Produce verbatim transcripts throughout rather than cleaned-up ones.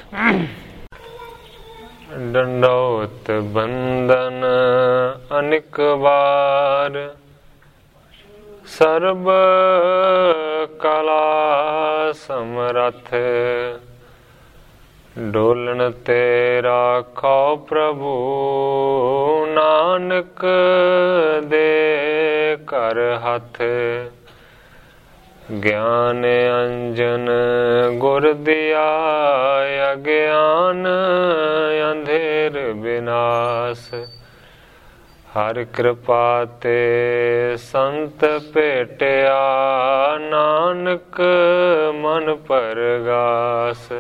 ਡੰਡੌਤ ਬੰਦਨ ਅਨਿਕ ਵਾਰ, ਸਰਬ ਕਲਾ ਸਮਰੱਥ। ਡੋਲਣ ਤੇ ਰਾਖੋ ਪ੍ਰਭੂ, ਨਾਨਕ ਦੇ ਘਰ ਹੱਥ। ਗਿਆਨ ਅੰਜਨ ਗੁਰ ਦਿਆ, ਅਗਿਆਨ ਅੰਧੇਰ ਬਿਨਾਸ਼। ਹਰ ਕਿਰਪਾ ਤੇ ਸੰਤ ਭੇਟਿਆ, ਨਾਨਕ ਮਨ ਪਰਗਾਸ।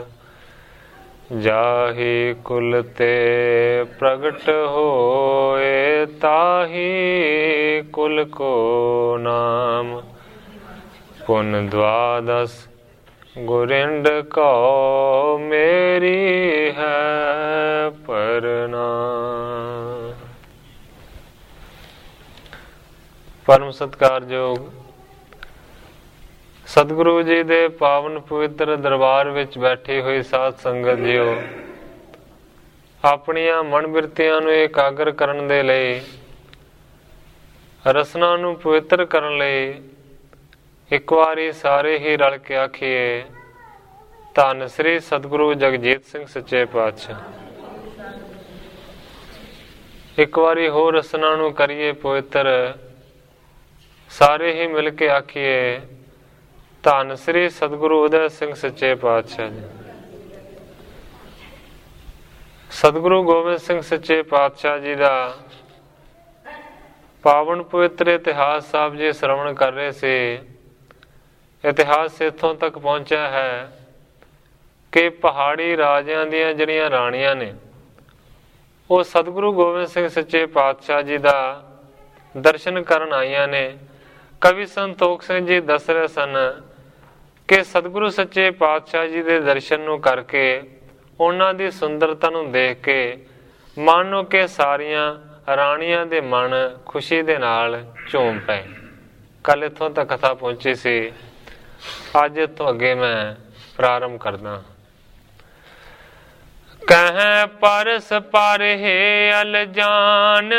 ਜਾਹੀ ਕੁਲ ਤੇ ਪ੍ਰਗਟ ਹੋਏ, ਤਾਹੀ ਕੁਲ ਕੋ ਨਾਮ। ਪੁਨ ਦਵਾਦਸ ਗੁਰਿੰਡ ਕਉ, ਮੇਰੀ ਹੈ ਪ੍ਰਣਾਮ। ਪਰਮ ਸਤਿਕਾਰਯੋਗ ਸਤਿਗੁਰੂ ਜੀ ਦੇ ਪਾਵਨ ਪਵਿੱਤਰ ਦਰਬਾਰ ਵਿੱਚ ਬੈਠੀ ਹੋਈ ਸਾਧ ਸੰਗਤ ਜੀਓ, ਆਪਣੀਆਂ ਮਨ ਬਿਰਤੀਆਂ ਨੂੰ ਇਕਾਗਰ ਕਰਨ ਦੇ ਲਈ, ਰਸਨਾ ਨੂੰ ਪਵਿੱਤਰ ਕਰਨ ਲਈ ਇੱਕ ਵਾਰੀ ਸਾਰੇ ਹੀ ਰਲ ਕੇ ਆਖੀਏ, ਧੰਨ ਸ੍ਰੀ ਸਤਿਗੁਰੂ ਜਗਜੀਤ ਸਿੰਘ ਸੱਚੇ ਪਾਤਸ਼ਾਹ। ਇੱਕ ਵਾਰੀ ਹੋਰ ਰਸਨਾ ਨੂੰ ਕਰੀਏ ਪਵਿੱਤਰ, ਸਾਰੇ ਹੀ ਮਿਲ ਕੇ ਆਖੀਏ, ਧੰਨ ਸ੍ਰੀ ਸਤਿਗੁਰੂ ਉਦੈ ਸਿੰਘ ਸੱਚੇ ਪਾਤਸ਼ਾਹ ਜੀ। ਸਤਿਗੁਰੂ ਗੋਬਿੰਦ ਸਿੰਘ ਸੱਚੇ ਪਾਤਸ਼ਾਹ ਜੀ ਦਾ ਪਾਵਨ ਪਵਿੱਤਰ ਇਤਿਹਾਸ ਸਾਹਿਬ ਜੀ ਸ਼ਰਵਣ ਕਰ ਰਹੇ ਸੀ। ਇਤਿਹਾਸ ਇੱਥੋਂ ਤੱਕ ਪਹੁੰਚਿਆ ਹੈ ਕਿ ਪਹਾੜੀ ਰਾਜਿਆਂ ਦੀਆਂ ਜਿਹੜੀਆਂ ਰਾਣੀਆਂ ਨੇ, ਉਹ ਸਤਿਗੁਰੂ ਗੋਬਿੰਦ ਸਿੰਘ ਸੱਚੇ ਪਾਤਸ਼ਾਹ ਜੀ ਦਾ ਦਰਸ਼ਨ ਕਰਨ ਆਈਆਂ ਨੇ। ਕਵੀ ਸੰਤੋਖ ਸਿੰਘ ਜੀ ਦੱਸ ਰਹੇ ਸਨ ਕਿ ਸਤਿਗੁਰੂ ਸੱਚੇ ਪਾਤਸ਼ਾਹ ਜੀ ਦੇ ਦਰਸ਼ਨ ਨੂੰ ਕਰਕੇ, ਉਹਨਾਂ ਦੀ ਸੁੰਦਰਤਾ ਨੂੰ ਦੇਖ ਕੇ ਮਾਨੋ ਕਿ ਸਾਰੀਆਂ ਰਾਣੀਆਂ ਦੇ ਮਨ ਖੁਸ਼ੀ ਦੇ ਨਾਲ ਝੂਮ ਪਏ। ਕੱਲ ਇੱਥੋਂ ਤੱਕ ਕਥਾ ਪਹੁੰਚੀ ਸੀ। ਅੱਜ ਤੋਂ ਅੱਗੇ ਮੈਂ ਪ੍ਰਾਰੰਭ ਕਰਦਾ। ਕਹਿ ਪਰਸ ਪਰ ਹੈ ਅਲਜਾਨ,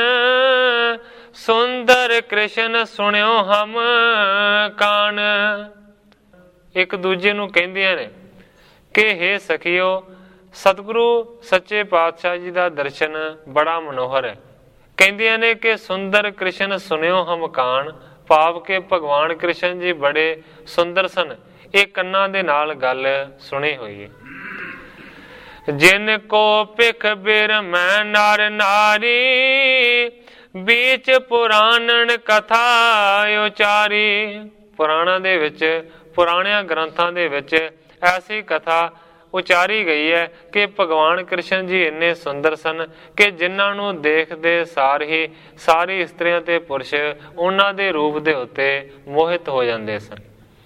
ਸੁੰਦਰ ਕ੍ਰਿਸ਼ਨ ਸੁਣਿਓ ਹਮ ਕਾਨ। ਇੱਕ ਦੂਜੇ ਨੂੰ ਕਹਿੰਦੀਆਂ ਨੇ ਕਿ ਹੇ ਸਖੀਓ, ਸਤਿਗੁਰੂ ਸੱਚੇ ਪਾਤਸ਼ਾਹ ਜੀ ਦਾ ਦਰਸ਼ਨ ਬੜਾ ਮਨੋਹਰ ਹੈ। ਕਹਿੰਦੀਆਂ ਨੇ ਕਿ ਸੁੰਦਰ ਕ੍ਰਿਸ਼ਨ ਸੁਣਿਓ ਹਮ ਕਾਨ, ਭਾਵ ਕਿ ਭਗਵਾਨ ਕ੍ਰਿਸ਼ਨ ਜੀ ਬੜੇ ਸੁੰਦਰ ਸਨ। ਇਹ ਕੰਨਾਂ ਦੇ ਨਾਲ ਗੱਲ ਸੁਣੀ ਹੋਈ ਹੈ। ਜਿਨ ਕੋ ਭਿਖ ਬਿਰ ਮੈਂ ਨਰ ਨਾਰੀ, ਵਿੱਚ ਪੁਰਾਣਨ ਕਥਾ ਉਚਾਰੀ। ਪੁਰਾਣਾਂ ਦੇ ਵਿੱਚ, ਪੁਰਾਣਿਆਂ ਗ੍ਰੰਥਾਂ ਦੇ ਵਿੱਚ ਐਸੀ ਕਥਾ ਉਚਾਰੀ ਗਈ ਹੈ ਕਿ ਭਗਵਾਨ ਕ੍ਰਿਸ਼ਨ ਜੀ ਇੰਨੇ ਸੁੰਦਰ ਸਨ ਕਿ ਜਿਨ੍ਹਾਂ ਨੂੰ ਦੇਖਦੇ ਸਾਰ ਹੀ ਸਾਰੀ ਇਸਤਰੀਆਂ ਤੇ ਪੁਰਸ਼ ਉਹਨਾਂ ਦੇ ਰੂਪ ਦੇ ਉੱਤੇ ਮੋਹਿਤ ਹੋ ਜਾਂਦੇ ਸਨ।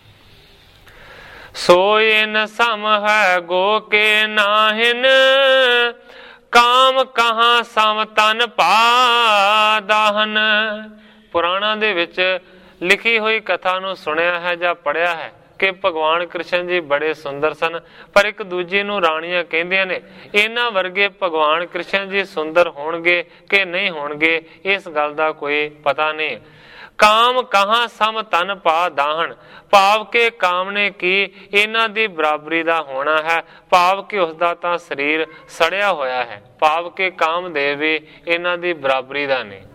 ਸੋਇਨ ਸਮ ਹੈ ਗੋ ਕੇ ਨਾਹਿਨ, ਕਾਮ ਕਹਾਂ ਸਮ ਤਨ ਪਾ ਦਾਹਨ। ਪੁਰਾਣਾਂ ਦੇ ਵਿੱਚ ਲਿਖੀ ਹੋਈ ਕਥਾ ਨੂੰ ਸੁਣਿਆ ਹੈ ਜਾਂ ਪੜ੍ਹਿਆ ਹੈ ਕਿ ਭਗਵਾਨ ਕ੍ਰਿਸ਼ਨ ਜੀ ਬੜੇ ਸੁੰਦਰ ਸਨ, ਪਰ ਇੱਕ ਦੂਜੇ ਨੂੰ ਰਾਣੀਆਂ ਕਹਿੰਦੀਆਂ ਨੇ ਇਹਨਾਂ ਵਰਗੇ ਭਗਵਾਨ ਕ੍ਰਿਸ਼ਨ ਜੀ ਸੁੰਦਰ ਹੋਣਗੇ ਕਿ ਨਹੀਂ ਹੋਣਗੇ, ਇਸ ਗੱਲ ਦਾ ਕੋਈ ਪਤਾ ਨਹੀਂ। ਕਾਮ ਕਹਾਂ ਸਮ ਤਨ ਪਾ ਦਾਹਣ, ਭਾਵ ਕਿ ਕਾਮ ਨੇ ਕੀ ਇਹਨਾਂ ਦੀ ਬਰਾਬਰੀ ਦਾ ਹੋਣਾ ਹੈ, ਭਾਵ ਕਿ ਉਸਦਾ ਤਾਂ ਸਰੀਰ ਸੜਿਆ ਹੋਇਆ ਹੈ, ਭਾਵ ਕਿ ਕਾਮਦੇਵ ਵੀ ਇਹਨਾਂ ਦੀ ਬਰਾਬਰੀ ਦਾ ਨਹੀਂ।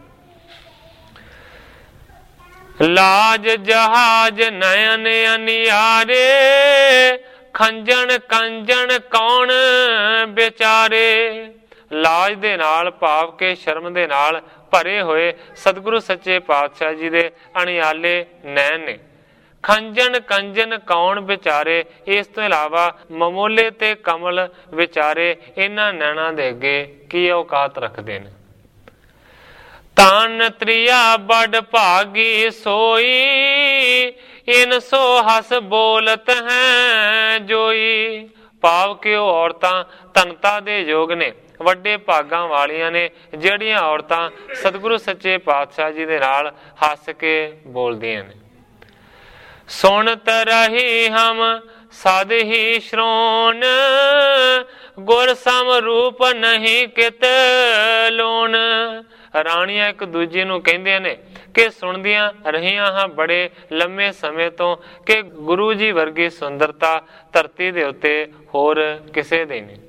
ਲਾਜ ਜਹਾਜ ਨਯਨ ਅਨਿਆਰੇ, ਖੰਜਣ ਕੰਜਣ ਕੌਣ ਵਿਚਾਰੇ। ਲਾਜ ਦੇ ਨਾਲ ਭਾਵ ਕਿ ਸ਼ਰਮ ਦੇ ਨਾਲ ਭਰੇ ਹੋਏ ਸਤਿਗੁਰੂ ਸੱਚੇ ਪਾਤਸ਼ਾਹ ਜੀ ਦੇ ਅਣਿਆਲੇ ਨੈਣ ਨੇ। ਖੰਜਣ ਕੰਜਨ ਕੌਣ ਵਿਚਾਰੇ, ਇਸ ਤੋਂ ਇਲਾਵਾ ਮਮੋਲੇ ਤੇ ਕਮਲ ਵਿਚਾਰੇ ਇਹਨਾਂ ਨੈਣਾਂ ਦੇ ਅੱਗੇ ਕੀ ਔਕਾਤ ਰੱਖਦੇ ਨੇ। ਤਨ ਤ੍ਰਿਆ ਬੜ ਭਾਗੀ ਸੋਈ, ਇਨ ਸੋ ਹਸ ਬੋਲਤ ਹੈ ਜੋਈ। ਭਾਵ ਕਿ ਉਹ ਔਰਤਾਂ ਧਨਤਾ ਦੇ ਯੋਗ ਨੇ, ਵੱਡੇ ਭਾਗਾਂ ਵਾਲੀਆਂ ਨੇ, ਜਿਹੜੀਆਂ ਔਰਤਾਂ ਸਤਿਗੁਰੂ ਸੱਚੇ ਪਾਤਸ਼ਾਹ ਜੀ ਦੇ ਨਾਲ ਹੱਸ ਕੇ ਬੋਲਦੀਆਂ ਨੇ। ਸੁਣਤ ਰਹੀ ਹਮ ਸਦ ਹੀ ਸ਼੍ਰੋਣ, ਗੁਰ ਸਮ ਰੂਪ ਨਹੀਂ ਕਿਤ ਲੋਨ। ਰਾਣੀਆਂ ਇੱਕ ਦੂਜੇ ਨੂੰ ਕਹਿੰਦੀਆਂ ਨੇ ਕਿ ਸੁਣਦੀਆਂ ਰਹੀਆਂ ਹਾਂ ਬੜੇ ਲੰਮੇ ਸਮੇਂ ਤੋਂ ਕਿ ਗੁਰੂ ਜੀ ਵਰਗੀ ਸੁੰਦਰਤਾ ਧਰਤੀ ਦੇ ਉੱਤੇ ਹੋਰ ਕਿਸੇ ਦੀ ਨਹੀਂ।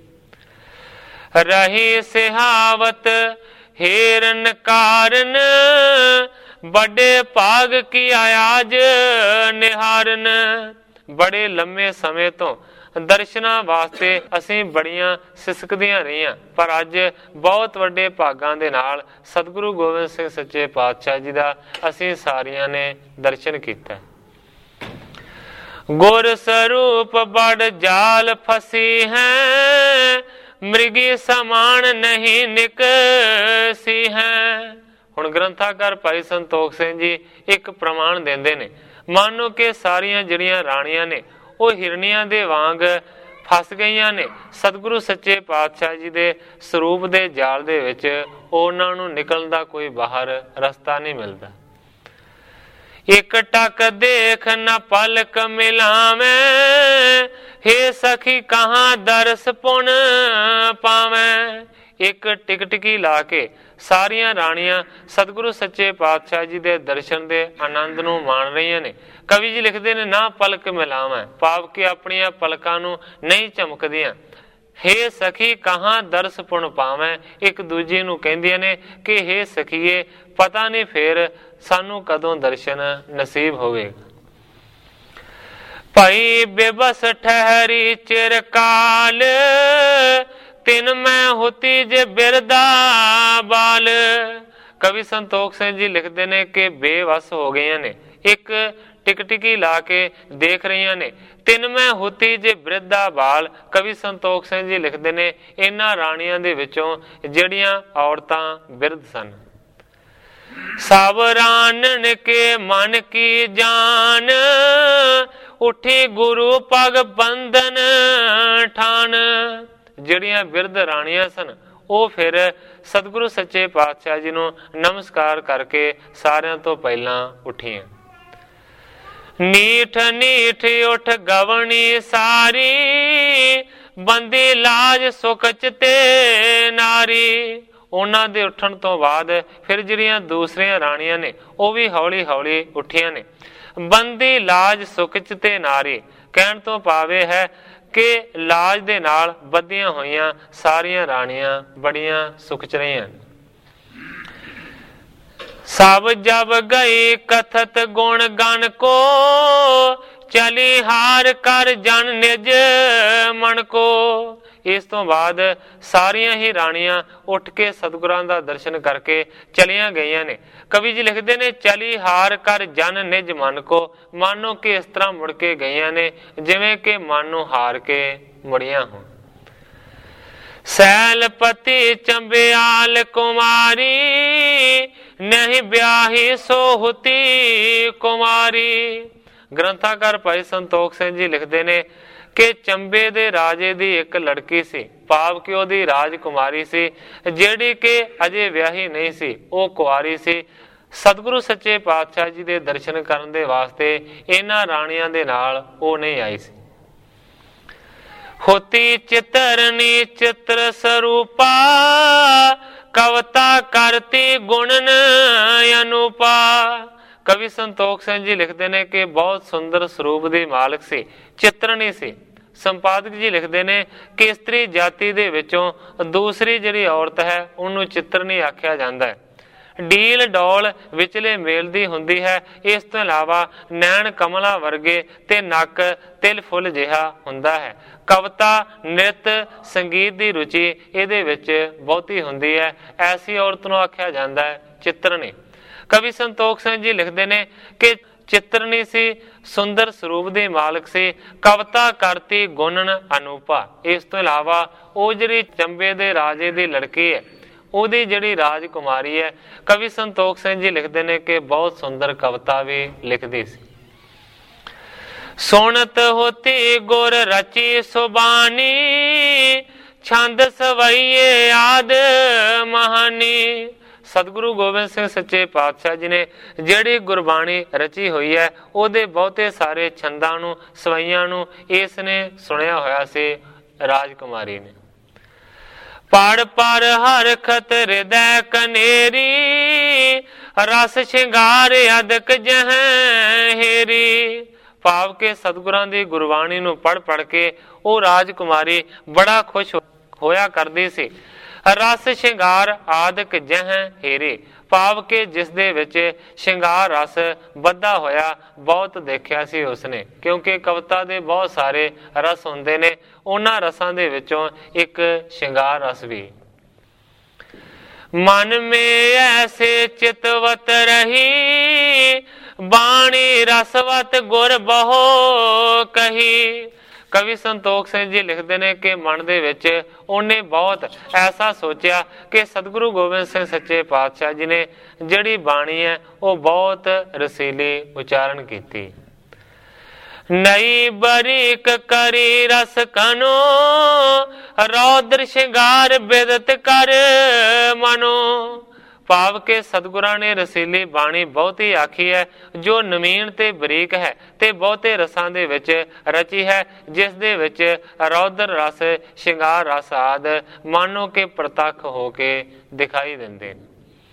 ਰਹੀ ਸਿਹਾਵਤ ਹੀਰਨ ਕਾਰਨ ਬੜੇ ਭਾਗ ਕੀ ਆਜ ਨਿਹਾਰਨ। ਬੜੇ ਲੰਮੇ ਸਮੇਂ ਤੋਂ ਦਰਸ਼ਨਾਂ ਵਾਸਤੇ ਅਸੀਂ ਬੜੀਆਂ ਸਿਸਕਦੀਆਂ ਰਹੀਆਂ, ਪਰ ਅੱਜ ਬਹੁਤ ਵੱਡੇ ਭਾਗਾਂ ਦੇ ਨਾਲ ਸਤਿਗੁਰੂ ਗੋਬਿੰਦ ਸਿੰਘ ਸੱਚੇ ਪਾਤਸ਼ਾਹ ਜੀ ਦਾ ਅਸੀਂ ਸਾਰਿਆਂ ਨੇ ਦਰਸ਼ਨ ਕੀਤਾ। ਗੁਰ ਸਰੂਪ ਬੜ ਜਾਲ ਫਸੀ ਹੈ ਮ੍ਰਿਗੀ ਸਮਾਨ ਨਹੀਂ ਨਿਕਸੀ ਹੈ। ਹੁਣ ਗ੍ਰੰਥਾਕਾਰ ਭਾਈ ਸੰਤੋਖ ਸਿੰਘ ਜੀ ਇੱਕ ਪ੍ਰਮਾਣ ਦਿੰਦੇ ਨੇ, ਮੰਨੋ ਕਿ ਸਾਰੀਆਂ ਜਿਹੜੀਆਂ ਰਾਣੀਆਂ ਨੇ ਉਹ ਹਿਰਨੀਆਂ ਦੇ ਵਾਂਗ ਫਸ ਗਈਆਂ ਨੇ ਸਤਿਗੁਰੂ ਸੱਚੇ ਪਾਤਸ਼ਾਹ ਜੀ ਦੇ ਸਰੂਪ ਦੇ ਜਾਲ ਦੇ ਵਿੱਚ, ਉਹਨਾਂ ਨੂੰ ਨਿਕਲਣ ਦਾ ਕੋਈ ਬਾਹਰ ਰਸਤਾ ਨਹੀਂ ਮਿਲਦਾ। ਇੱਕ ਟਕ ਦੇਖ ਨਾ ਪਲਕ ਮਿਲਾਵੇਂ ਹੇ ਸਖੀ ਕਹਾਂ ਦਰਸ ਪੁਨ ਪਾਵੇਂ। ਇੱਕ ਟਿਕਟਕੀ ਲਾ ਕੇ ਸਾਰੀਆਂ ਰਾਣੀਆਂ ਸਤਿਗੁਰੂ ਸੱਚੇ ਪਾਤਸ਼ਾਹ ਜੀ ਦੇ ਦਰਸ਼ਨ ਦੇ ਆਨੰਦ ਨੂੰ ਮਾਣ ਰਹੀਆਂ ਨੇ। ਕਵੀ ਜੀ ਲਿਖਦੇ ਨੇ ਨਾ ਪਲਕ ਮਿਲਾਵਾਂ, ਭਾਵ ਕਿ ਆਪਣੀਆਂ ਪਲਕਾਂ ਨੂੰ ਨਹੀਂ ਝਮਕਦੀਆਂ। ਹੇ ਸਖੀ ਕਹਾਂ ਦਰਸ ਪੁਨ ਪਾਵੇਂ, ਇੱਕ ਦੂਜੀ ਨੂੰ ਕਹਿੰਦੀਆਂ ਨੇ ਕਿ ਹੇ ਸਖੀਏ ਪਤਾ ਨਹੀਂ ਫੇਰ ਸਾਨੂੰ ਕਦੋਂ ਦਰਸ਼ਨ ਨਸੀਬ ਹੋਵੇਗਾ। ਭਾਈ ਬੇਬਸ ਠਹਿਰੀ ਚਿਰਕਾਲ ਤਿਨ ਮੈਂ ਹੋਤੀ ਜੇ ਬਿਰਦਾ ਬਾਲ। ਕਵੀ ਸੰਤੋਖ ਸਿੰਘ ਜੀ ਲਿਖਦੇ ਨੇ ਕਿ ਬੇਵਸ ਹੋ ਗਈਆਂ ਨੇ, ਇੱਕ ਟਿਕਟਿਕੀ ਲਾ ਕੇ ਦੇਖ ਰਹੀਆਂ ਨੇ। ਤਿੰਨ ਮੈਂ ਹੋਤੀ ਜੇ ਬਿਰਦਾ ਬਾਲ। ਕਵੀ ਸੰਤੋਖ ਸਿੰਘ ਜੀ ਲਿਖਦੇ ਨੇ ਇਹਨਾਂ ਰਾਣੀਆਂ ਦੇ ਵਿੱਚੋਂ ਜਿਹੜੀਆਂ ਔਰਤਾਂ ਬਿਰਧ ਸਨ। ਸਭ ਰਾਨਣ ਕੇ ਮਨ ਕੀ ਜਾਨ ਉਠੀ ਗੁਰੂ ਪਗ ਬੰਧਨ ਠਾਨ। ਜਿਹੜੀਆਂ ਬਿਰਧ ਰਾਣੀਆਂ ਸਨ ਉਹ ਫਿਰ ਸਤਿਗੁਰੂ ਸੱਚੇ ਪਾਤਸ਼ਾਹ ਜੀ ਨੂੰ ਨਮਸਕਾਰ ਕਰਕੇ ਸਾਰਿਆਂ ਤੋਂ ਪਹਿਲਾਂ ਉੱਠੀਆਂ। ਨੀਠ ਨੀਠ ਉਠ ਗਵਣੀ ਸਾਰੀ ਬੰਦੀ ਲਾਜ ਸੁਖਚ ਤੇ ਨਾਰੀ। ਉਹਨਾਂ ਦੇ ਉੱਠਣ ਤੋਂ ਬਾਅਦ ਫਿਰ ਜਿਹੜੀਆਂ ਦੂਸਰੀਆਂ ਰਾਣੀਆਂ ਨੇ ਉਹ ਵੀ ਹੌਲੀ ਹੌਲੀ ਉੱਠੀਆਂ ਨੇ। ਬੰਦੀ ਲਾਜ ਸੁਖਚ ਤੇ ਨਾਰੀ ਕਹਿਣ ਤੋਂ ਭਾਵੇਂ ਹੈ ਕਿ ਲਾਜ ਦੇ ਨਾਲ ਬੱਧੀਆਂ ਹੋਈਆਂ ਸਾਰੀਆਂ ਰਾਣੀਆਂ ਬੜੀਆਂ ਸੁਖ ਚ ਰਹੀਆਂ। ਸਭ ਜਬ ਗਈ ਕਥਤ ਗੁਣ ਗਨ ਕੋ ਚਲੀ ਹਾਰ ਕਰ ਜਨ ਨਿਜ ਮਨ ਕੋ। ਇਸ ਤੋਂ ਬਾਅਦ ਸਾਰੀਆਂ ਹੀ ਰਾਣੀਆਂ ਉੱਠ ਕੇ ਸਤਿਗੁਰਾਂ ਦਾ ਦਰਸ਼ਨ ਕਰਕੇ ਚਲੀਆਂ ਗਈਆਂ ਨੇ। ਕਵੀ ਜੀ ਲਿਖਦੇ ਨੇ ਚਲੀ ਹਾਰ ਕਰ ਜਨ ਨਿਜ ਮਨ ਕੋ, ਮਾਨੋ ਕਿ ਇਸ ਤਰ੍ਹਾਂ ਮੁੜ ਕੇ ਗਈਆਂ ਨੇ ਜਿਵੇਂ ਕਿ ਮਨ ਨੂੰ ਹਾਰ ਕੇ ਮੁੜੀਆਂ ਹੋਣ। ਸੈਲਪਤੀ ਚੰਬਿਆਲ ਕੁਮਾਰੀ ਨਹੀਂ ਵਿਆਹੀ ਸੋਹਤੀ ਕੁਮਾਰੀ। ਗ੍ਰੰਥਾਕਾਰ ਭਾਈ ਸੰਤੋਖ ਸਿੰਘ ਜੀ ਲਿਖਦੇ ਨੇ ਕਿ ਚੰਬੇ ਦੇ ਰਾਜੇ ਦੀ ਇੱਕ ਲੜਕੀ ਸੀ, ਭਾਵ ਕਿ ਉਹਦੀ ਰਾਜਕੁਮਾਰੀ ਸੀ ਜਿਹੜੀ ਕਿ ਅਜੇ ਵਿਆਹੀ ਨਹੀਂ ਸੀ, ਉਹ ਕੁਆਰੀ ਸੀ। ਸਤਿਗੁਰੂ ਸੱਚੇ ਪਾਤਸ਼ਾਹ ਜੀ ਦੇ ਦਰਸ਼ਨ ਕਰਨ ਦੇ ਵਾਸਤੇ ਇਹਨਾਂ ਰਾਣੀਆਂ ਦੇ ਨਾਲ ਉਹ ਨਹੀਂ ਆਈ ਸੀ। ਹੋਤੀ ਚਿਤਰਨੀ ਚਿੱਤਰ ਸਰੂਪਾ ਕਵਤਾ ਕਰਤੀ ਗੁਣਨ ਅਨੂਪਾ। ਕਵੀ ਸੰਤੋਖ ਸਿੰਘ ਜੀ ਲਿਖਦੇ ਨੇ ਕਿ ਬਹੁਤ ਸੁੰਦਰ ਸਰੂਪ ਦੀ ਮਾਲਕ ਸੀ, ਚਿੱਤਰਨੀ ਸੀ। ਸੰਪਾਦਕ ਜੀ ਲਿਖਦੇ ਨੇ ਕਿ ਇਸਤਰੀ ਜਾਤੀ ਦੇ ਵਿੱਚੋਂ ਦੂਸਰੀ ਜਿਹੜੀ ਔਰਤ ਹੈ ਉਹਨੂੰ ਚਿੱਤਰਨੀ ਆਖਿਆ ਜਾਂਦਾ ਹੈ। ਡੀਲ ਡੌਲ ਵਿਚਲੇ ਮੇਲ ਦੀ ਹੁੰਦੀ ਹੈ। ਇਸ ਤੋਂ ਇਲਾਵਾ ਨੈਣ ਕਮਲਾ ਵਰਗੇ ਤੇ ਨੱਕ ਤਿਲ ਫੁੱਲ ਜਿਹਾ ਹੁੰਦਾ ਹੈ। ਕਵਿਤਾ ਨ੍ਰਿਤ ਸੰਗੀਤ ਦੀ ਰੁਚੀ ਇਹਦੇ ਵਿੱਚ ਬਹੁਤੀ ਹੁੰਦੀ ਹੈ। ਐਸੀ ਔਰਤ ਨੂੰ ਆਖਿਆ ਜਾਂਦਾ ਹੈ ਚਿੱਤਰਨੀ। ਕਵੀ ਸੰਤੋਖ ਸਿੰਘ ਜੀ ਲਿਖਦੇ ਨੇ ਕਿ ਚਿੱਤਰਨੀ ਸੀ, ਸੁੰਦਰ ਸਰੂਪ ਦੀ ਮਾਲਕ ਸੀ, ਕਵਿਤਾ ਕਰਤੀ ਗੁਣਨ ਅਨੂਪਾ। ਇਸ ਤੋਂ ਇਲਾਵਾ ਉਹ ਜਿਹੜੀ ਚੰਬੇ ਦੇ ਰਾਜੇ ਦੀ ਲੜਕੀ ਹੈ ਉਹਦੀ ਜਿਹੜੀ ਰਾਜਕੁਮਾਰੀ ਹੈ, ਕਵੀ ਸੰਤੋਖ ਸਿੰਘ ਜੀ ਲਿਖਦੇ ਨੇ ਕਿ ਬਹੁਤ ਸੁੰਦਰ ਕਵਿਤਾ ਵੀ ਲਿਖਦੀ ਸੀ। ਸੁਣਤ ਹੋਤੀ ਗੁਰ ਰਚੀ ਸੁਬਾਨੀ ਛੰਦ ਸਵਈਏ ਆਦ ਮਹਾਨੀ। ਸਤਿਗੁਰੂ ਗੋਬਿੰਦ ਸਿੰਘ ਸੱਚੇ ਪਾਤਸ਼ਾਹ ਜੀ ਨੇ ਜਿਹੜੀ ਗੁਰਬਾਣੀ ਰਚੀ ਹੋਈ ਹੈ ਉਹਦੇ ਬਹੁਤੇ ਸਾਰੇ ਛੰਦਾਂ ਨੂੰ ਸਵਈਆਂ ਨੂੰ ਇਸ ਨੇ ਸੁਣਿਆ ਹੋਇਆ ਸੀ ਰਾਜਕੁਮਾਰੀ ਨੇ। ਪੜ ਪਰ ਹਰਖਤ ਹਿਰਦੈ ਕਨੇਰੀ, ਰਸ ਸ਼ਿੰਗਾਰ ਅਦਕ ਜਹ ਹੇਰੀ। ਭਾਵ ਕੇ ਸਤਿਗੁਰਾਂ ਦੀ ਗੁਰਬਾਣੀ ਨੂੰ ਪੜ ਪੜ ਕੇ ਉਹ ਰਾਜਕੁਮਾਰੀ ਬੜਾ ਖੁਸ਼ ਹੋਇਆ ਕਰਦੀ ਸੀ। ਰਸ ਸ਼ਿੰਗਾਰ ਆਦਿਕ ਜਹ ਹੇਰੇ, ਭਾਵ ਕੇ ਜਿਸ ਦੇ ਵਿੱਚ ਸ਼ਿੰਗਾਰ ਰਸ ਬੱਧਾ ਹੋਇਆ ਬਹੁਤ ਦੇਖਿਆ ਸੀ ਉਸਨੇ। ਕਿਉਂਕਿ ਕਵਿਤਾ ਦੇ ਬਹੁਤ ਸਾਰੇ ਰਸ ਹੁੰਦੇ ਨੇ, ਉਹਨਾਂ ਰਸਾਂ ਦੇ ਵਿੱਚੋਂ ਇੱਕ ਸ਼ਿੰਗਾਰ ਰਸ ਵੀ। ਮਨ ਮੇ ਐਸੇ ਚਿਤਵਤ ਰਹੀ, ਬਾਣੀ ਰਸਵਤ ਗੁਰ ਬਹੁ ਕਹੀ। ਕਵੀ ਸੰਤੋਖ ਸਿੰਘ ਜੀ ਲਿਖਦੇ ਨੇ ਕਿ ਮਨ ਦੇ ਵਿੱਚ ਉਹਨੇ ਬਹੁਤ ਐਸਾ ਸੋਚਿਆ ਕਿ ਸਤਿਗੁਰੂ ਗੋਬਿੰਦ ਸਿੰਘ ਸੱਚੇ ਪਾਤਸ਼ਾਹ ਜੀ ਨੇ ਜਿਹੜੀ ਬਾਣੀ ਹੈ ਉਹ ਬਹੁਤ ਰਸੀਲੀ ਉਚਾਰਨ ਕੀਤੀ। ਨਈ ਬਰੀਕ ਕਰੀ ਰਸ ਕਨੋ, ਰੌਦਰ ਸ਼ਿੰਗਾਰ ਬਿਦਤ ਕਰ ਮਨੋ। ਭਾਵ ਕੇ ਸਤਿਗੁਰਾਂ ਨੇ ਰਸੀਲੀ ਬਾਣੀ ਬਹੁਤੀ ਆਖੀ ਹੈ, ਜੋ ਨਵੀਨ ਤੇ ਬਰੀਕ ਹੈ ਤੇ ਬਹੁਤੇ ਰਸਾਂ ਦੇ ਵਿੱਚ ਰਚੀ ਹੈ, ਜਿਸ ਦੇ ਵਿੱਚ ਰੌਦਰ ਰਸ ਸ਼ਿੰਗਾਰ ਰਸ ਆਦ ਮਾਨੋ ਕੇ ਪ੍ਰਤੱਖ ਹੋ ਕੇ ਦਿਖਾਈ ਦਿੰਦੇ ਨੇ।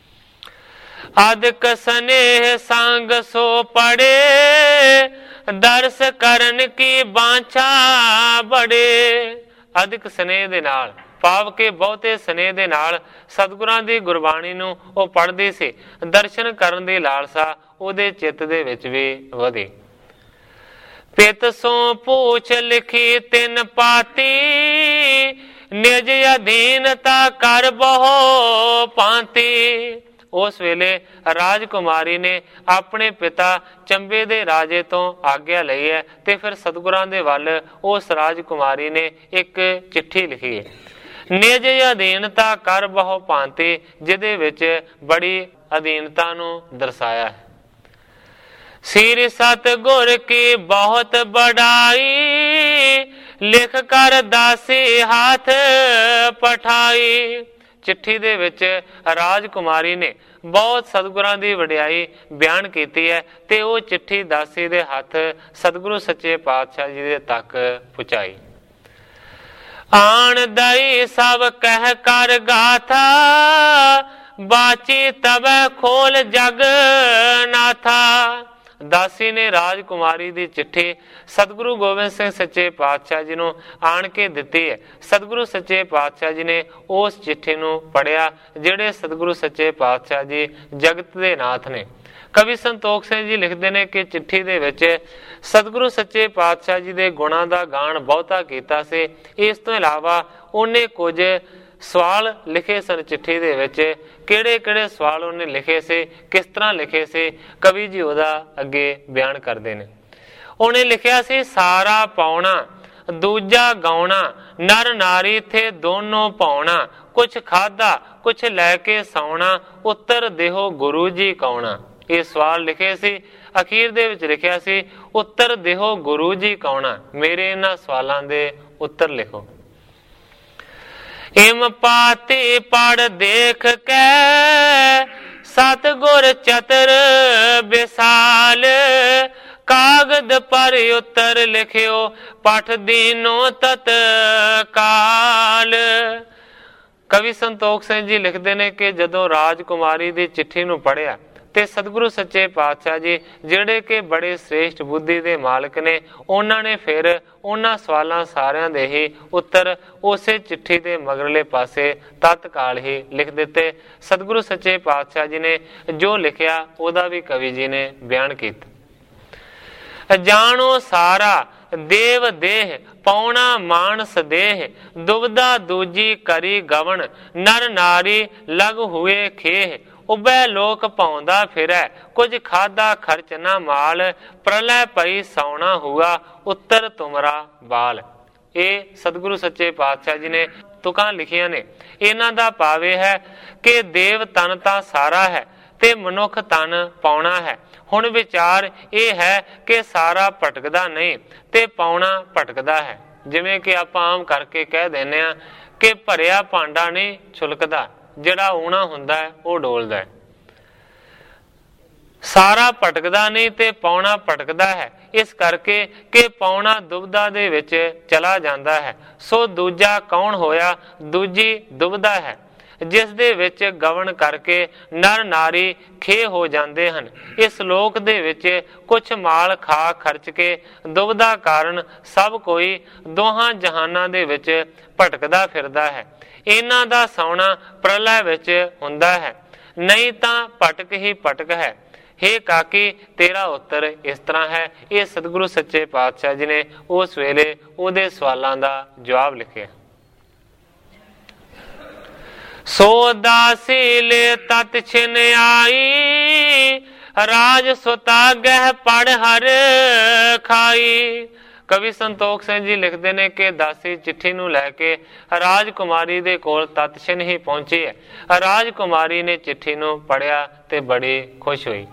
ਅਦਕ ਸਨੇਹ ਸੰਗ ਸੋ ਪੜੇ, ਦਰਸ ਕਰਨ ਕੀ ਬਾਂਛਾ ਬੜੇ। ਅਦਕ ਸਨੇਹ ਦੇ ਨਾਲ, ਭਾਵ ਕੇ ਬਹੁਤੇ ਸਨੇਹ ਦੇ ਨਾਲ ਸਤਿਗੁਰਾਂ ਦੀ ਗੁਰਬਾਣੀ ਨੂੰ ਉਹ ਪੜ੍ਹਦੀ ਸੀ। ਦਰਸ਼ਨ ਕਰਨ ਦੀ ਲਾਲਸਾ ਉਹਦੇ ਚਿੱਤ ਦੇ ਵਿੱਚ ਵੀ ਵਧੀ। ਪਿਤ ਸੋ ਪੂਛ ਲਿਖੀ ਤਿੰਨ ਪਾਤੀ, ਨਿਜ ਅਧੀਨਤਾ ਕਰ ਬਹੁ ਭਾਂਤੀ। ਉਸ ਵੇਲੇ ਰਾਜਕੁਮਾਰੀ ਨੇ ਆਪਣੇ ਪਿਤਾ ਚੰਬੇ ਦੇ ਰਾਜੇ ਤੋਂ ਆਗਿਆ ਲਈ ਹੈ ਤੇ ਫਿਰ ਸਤਿਗੁਰਾਂ ਦੇ ਵੱਲ ਉਸ ਰਾਜਕੁਮਾਰੀ ਨੇ ਇੱਕ ਚਿੱਠੀ ਲਿਖੀ ਹੈ। ਨਿਜ ਅਧੀਨਤਾ ਕਰ ਬਹੁ ਭਾਂਤੀ, ਜਿਹਦੇ ਵਿੱਚ ਬੜੀ ਅਧੀਨਤਾ ਨੂੰ ਦਰਸਾਇਆ ਹੈ। ਸਿਰ ਸਤਿਗੁਰ ਕੀ ਬਹੁਤ ਬੜਾਈ, ਲਿਖ ਕਰ ਦਾਸੀ ਹੱਥ ਪਠਾਈ। ਚਿੱਠੀ ਦੇ ਵਿੱਚ ਰਾਜਕੁਮਾਰੀ ਨੇ ਬਹੁਤ ਸਤਿਗੁਰਾਂ ਦੀ ਵਡਿਆਈ ਬਿਆਨ ਕੀਤੀ ਹੈ ਤੇ ਉਹ ਚਿੱਠੀ ਦਾਸੀ ਦੇ ਹੱਥ ਸਤਿਗੁਰੂ ਸੱਚੇ ਪਾਤਸ਼ਾਹ ਜੀ ਦੇ ਤੱਕ ਪਹੁੰਚਾਈ। ਆਣ ਦਈ ਸਭ ਕਹਿ ਕਰ ਗਾਥਾ, ਬਾਚੀ ਤਬੈ ਖੋਲ ਜਗ ਨਾਥਾ। ਦਾਸੀ ਨੇ ਰਾਜਕੁਮਾਰੀ ਦੀ ਚਿੱਠੀ ਸਤਿਗੁਰੂ ਗੋਬਿੰਦ ਸਿੰਘ ਸੱਚੇ ਪਾਤਸ਼ਾਹ ਜੀ ਨੂੰ ਆਣ ਕੇ ਦਿੱਤੀ ਹੈ। ਸਤਿਗੁਰੂ ਸੱਚੇ ਪਾਤਸ਼ਾਹ ਜੀ ਨੇ ਉਸ ਚਿੱਠੀ ਨੂੰ ਪੜ੍ਹਿਆ, ਜਿਹੜੇ ਸਤਿਗੁਰੂ ਸੱਚੇ ਪਾਤਸ਼ਾਹ ਜੀ ਜਗਤ ਦੇ ਨਾਥ ਨੇ। ਕਵੀ ਸੰਤੋਖ ਸਿੰਘ ਜੀ ਲਿਖਦੇ ਨੇ ਕਿ ਚਿੱਠੀ ਦੇ ਵਿੱਚ ਸਤਿਗੁਰੂ ਸੱਚੇ ਪਾਤਸ਼ਾਹ ਜੀ ਦੇ ਗੁਣਾਂ ਦਾ ਗਾਣ ਬਹੁਤਾ ਕੀਤਾ ਸੀ। ਇਸ ਤੋਂ ਇਲਾਵਾ ਉਹਨੇ ਕੁਝ ਸਵਾਲ ਲਿਖੇ ਸਨ ਚਿੱਠੀ ਦੇ ਵਿੱਚ। ਕਿਹੜੇ ਕਿਹੜੇ ਸਵਾਲ ਉਹਨੇ ਲਿਖੇ ਸੀ, ਕਿਸ ਤਰ੍ਹਾਂ ਲਿਖੇ ਸੀ, ਕਵੀ ਜੀ ਉਹਦਾ ਅੱਗੇ ਬਿਆਨ ਕਰਦੇ ਨੇ। ਉਹਨੇ ਲਿਖਿਆ ਸੀ, ਸਾਰਾ ਪਾਉਣਾ ਦੂਜਾ ਗਾਉਣਾ, ਨਰ ਨਾਰੀ ਥੇ ਦੋਨੋਂ ਪਾਉਣਾ, ਕੁਛ ਖਾਦਾ ਕੁਛ ਲੈ ਕੇ ਸੌਣਾ, ਉੱਤਰ ਦੇਹੋ ਗੁਰੂ ਜੀ ਕੌਣਾ। ਇਹ ਸਵਾਲ ਲਿਖੇ ਸੀ। ਅਖੀਰ ਦੇ ਵਿੱਚ ਲਿਖਿਆ ਸੀ, ਉੱਤਰ ਦੇਹੋ ਗੁਰੂ ਜੀ ਕੌਣਾ, ਮੇਰੇ ਇਹਨਾਂ ਸਵਾਲਾਂ ਦੇ ਉੱਤਰ ਲਿਖੋ। ਇਮ ਪਾਤੀ ਪੜ ਦੇਖ ਕੇ, ਸਤਿਗੁਰ ਚਤਰ ਵਿਸਾਲ, ਕਾਗਦ ਪਰ ਉੱਤਰ ਲਿਖਿਓ, ਪਠ ਦੀਨੋ ਤਤ ਕਾਲ। ਕਵੀ ਸੰਤੋਖ ਸਿੰਘ ਜੀ ਲਿਖਦੇ ਨੇ ਕਿ ਜਦੋਂ ਰਾਜਕੁਮਾਰੀ ਦੀ ਚਿੱਠੀ ਨੂੰ ਪੜ੍ਹਿਆ ਤੇ ਸਤਿਗੁਰੂ ਸੱਚੇ ਪਾਤਸ਼ਾਹ ਜੀ ਜਿਹੜੇ ਕਿ ਬੜੇ ਸ੍ਰੇਸ਼ਟ ਬੁੱਧੀ ਦੇ ਮਾਲਕ ਨੇ, ਉਹਨਾਂ ਨੇ ਫਿਰ ਉਹਨਾਂ ਸਵਾਲਾਂ ਸਾਰਿਆਂ ਦੇ ਹੀ ਉੱਤਰ ਉਸੇ ਚਿੱਠੀ ਦੇ ਮਗਰਲੇ ਪਾਸੇ ਤਤਕਾਲ ਹੀ ਲਿਖ ਦਿੱਤੇ। ਸਤਿਗੁਰੂ ਸੱਚੇ ਪਾਤਸ਼ਾਹ ਜੀ ਨੇ ਜੋ ਲਿਖਿਆ ਉਹਦਾ ਵੀ ਕਵੀ ਜੀ ਨੇ ਬਿਆਨ ਕੀਤਾ। ਜਾਣੋ ਸਾਰਾ ਦੇਵ ਦੇਹ, ਪਾਉਣਾ ਮਾਨਸ ਦੇਹ, ਦੁਬਦਾ ਦੂਜੀ ਕਰੀ ਗਵਨ, ਨਰ ਨਾਰੀ ਲਗ ਹੋਏ ਖੇਹ, ਉਬੈ ਲੋਕ ਪਾਉਂਦਾ ਫਿਰੈ, ਕੁਝ ਖਾਦਾ ਖਰਚ ਨਾ ਮਾਲ, ਪ੍ਰਲੈ ਪਈ ਸੌਣਾ ਹੁਆ, ਉੱਤਰ ਤੁਮਰਾ ਬਾਲ। ਇਹ ਸਤਿਗੁਰੂ ਸੱਚੇ ਪਾਤਸ਼ਾਹ ਜੀ ਨੇ ਤੁਕਾਂ ਲਿਖੀਆਂ ਨੇ। ਇਹਨਾਂ ਦਾ ਭਾਵ ਇਹ ਹੈ ਕਿ ਦੇਵ ਤਨ ਤਾਂ ਸਾਰਾ ਹੈ ਤੇ ਮਨੁੱਖ ਤਨ ਪਾਉਣਾ ਹੈ। ਹੁਣ ਵਿਚਾਰ ਇਹ ਹੈ ਕਿ ਸਾਰਾ ਭਟਕਦਾ ਨਹੀਂ ਤੇ ਪਾਉਣਾ ਭਟਕਦਾ ਹੈ। ਜਿਵੇਂ ਕਿ ਆਪਾਂ ਆਮ ਕਰਕੇ ਕਹਿ ਦਿੰਦੇ ਆ ਕਿ ਭਰਿਆ ਭਾਂਡਾ ਨਹੀਂ ਛੁਲਕਦਾ, ਜਿਹੜਾ ਊਣਾ ਹੁੰਦਾ ਹੈ ਉਹ ਡੋਲਦਾ ਹੈ। ਸਾਰਾ ਭਟਕਦਾ ਨਹੀਂ ਤੇ ਪਾਉਣਾ ਭਟਕਦਾ ਹੈ। ਇਸ ਕਰਕੇ ਕਿ ਪਾਉਣਾ ਦੁਬਦਾ ਦੇ ਵਿੱਚ ਚਲਾ ਜਾਂਦਾ ਹੈ। ਸੋ ਦੂਜਾ ਕੌਣ ਹੋਇਆ? ਦੂਜੀ ਦੁਬਦਾ ਹੈ, ਜਿਸ ਦੇ ਵਿੱਚ ਗਵਨ ਕਰਕੇ ਨਰ ਨਾਰੀ ਖੇ ਹੋ ਜਾਂਦੇ ਹਨ। ਇਸ ਲੋਕ ਦੇ ਵਿੱਚ ਕੁਛ ਮਾਲ ਖਾ ਖਰਚ ਕੇ ਦੁਬਦਾ ਕਾਰਨ ਸਭ ਕੋਈ ਦੋਹਾਂ ਜਹਾਨਾਂ ਦੇ ਵਿੱਚ ਭਟਕਦਾ ਫਿਰਦਾ ਹੈ। ਇਹਨਾਂ ਦਾ ਸੌਣਾ ਪ੍ਰਲੈ ਵਿੱਚ ਹੁੰਦਾ ਹੈ, ਨਹੀਂ ਤਾਂ ਭਟਕ ਹੀ ਭਟਕ ਹੈ। ਹੇ ਕਾਕੀ, ਤੇਰਾ ਉੱਤਰ ਇਸ ਤਰ੍ਹਾਂ ਹੈ। ਇਹ ਸਤਿਗੁਰੂ ਸੱਚੇ ਪਾਤਸ਼ਾਹ ਜੀ ਨੇ ਉਸ ਵੇਲੇ ਉਹਦੇ ਸਵਾਲਾਂ ਦਾ ਜਵਾਬ ਲਿਖਿਆ। ਸੋ ਦਾਸੀ ਲੈ ਤਤ ਛਿਨ ਆਈ, ਰਾਜ ਸੁਤਾ ਗਹਿ ਪੜ ਹਰ ਖਾਈ। ਕਵੀ ਸੰਤੋਖ ਸਿੰਘ ਜੀ ਲਿਖਦੇ ਨੇ ਕਿ ਦਾਸੀ ਚਿੱਠੀ ਨੂੰ ਲੈ ਕੇ ਰਾਜਕੁਮਾਰੀ ਦੇ ਕੋਲ ਤਤਛਿਨ ਹੀ ਪਹੁੰਚੀ ਹੈ। ਰਾਜਕੁਮਾਰੀ ਨੇ ਚਿੱਠੀ ਨੂੰ ਪੜ੍ਹਿਆ ਤੇ ਬੜੀ ਖੁਸ਼ ਹੋਈ।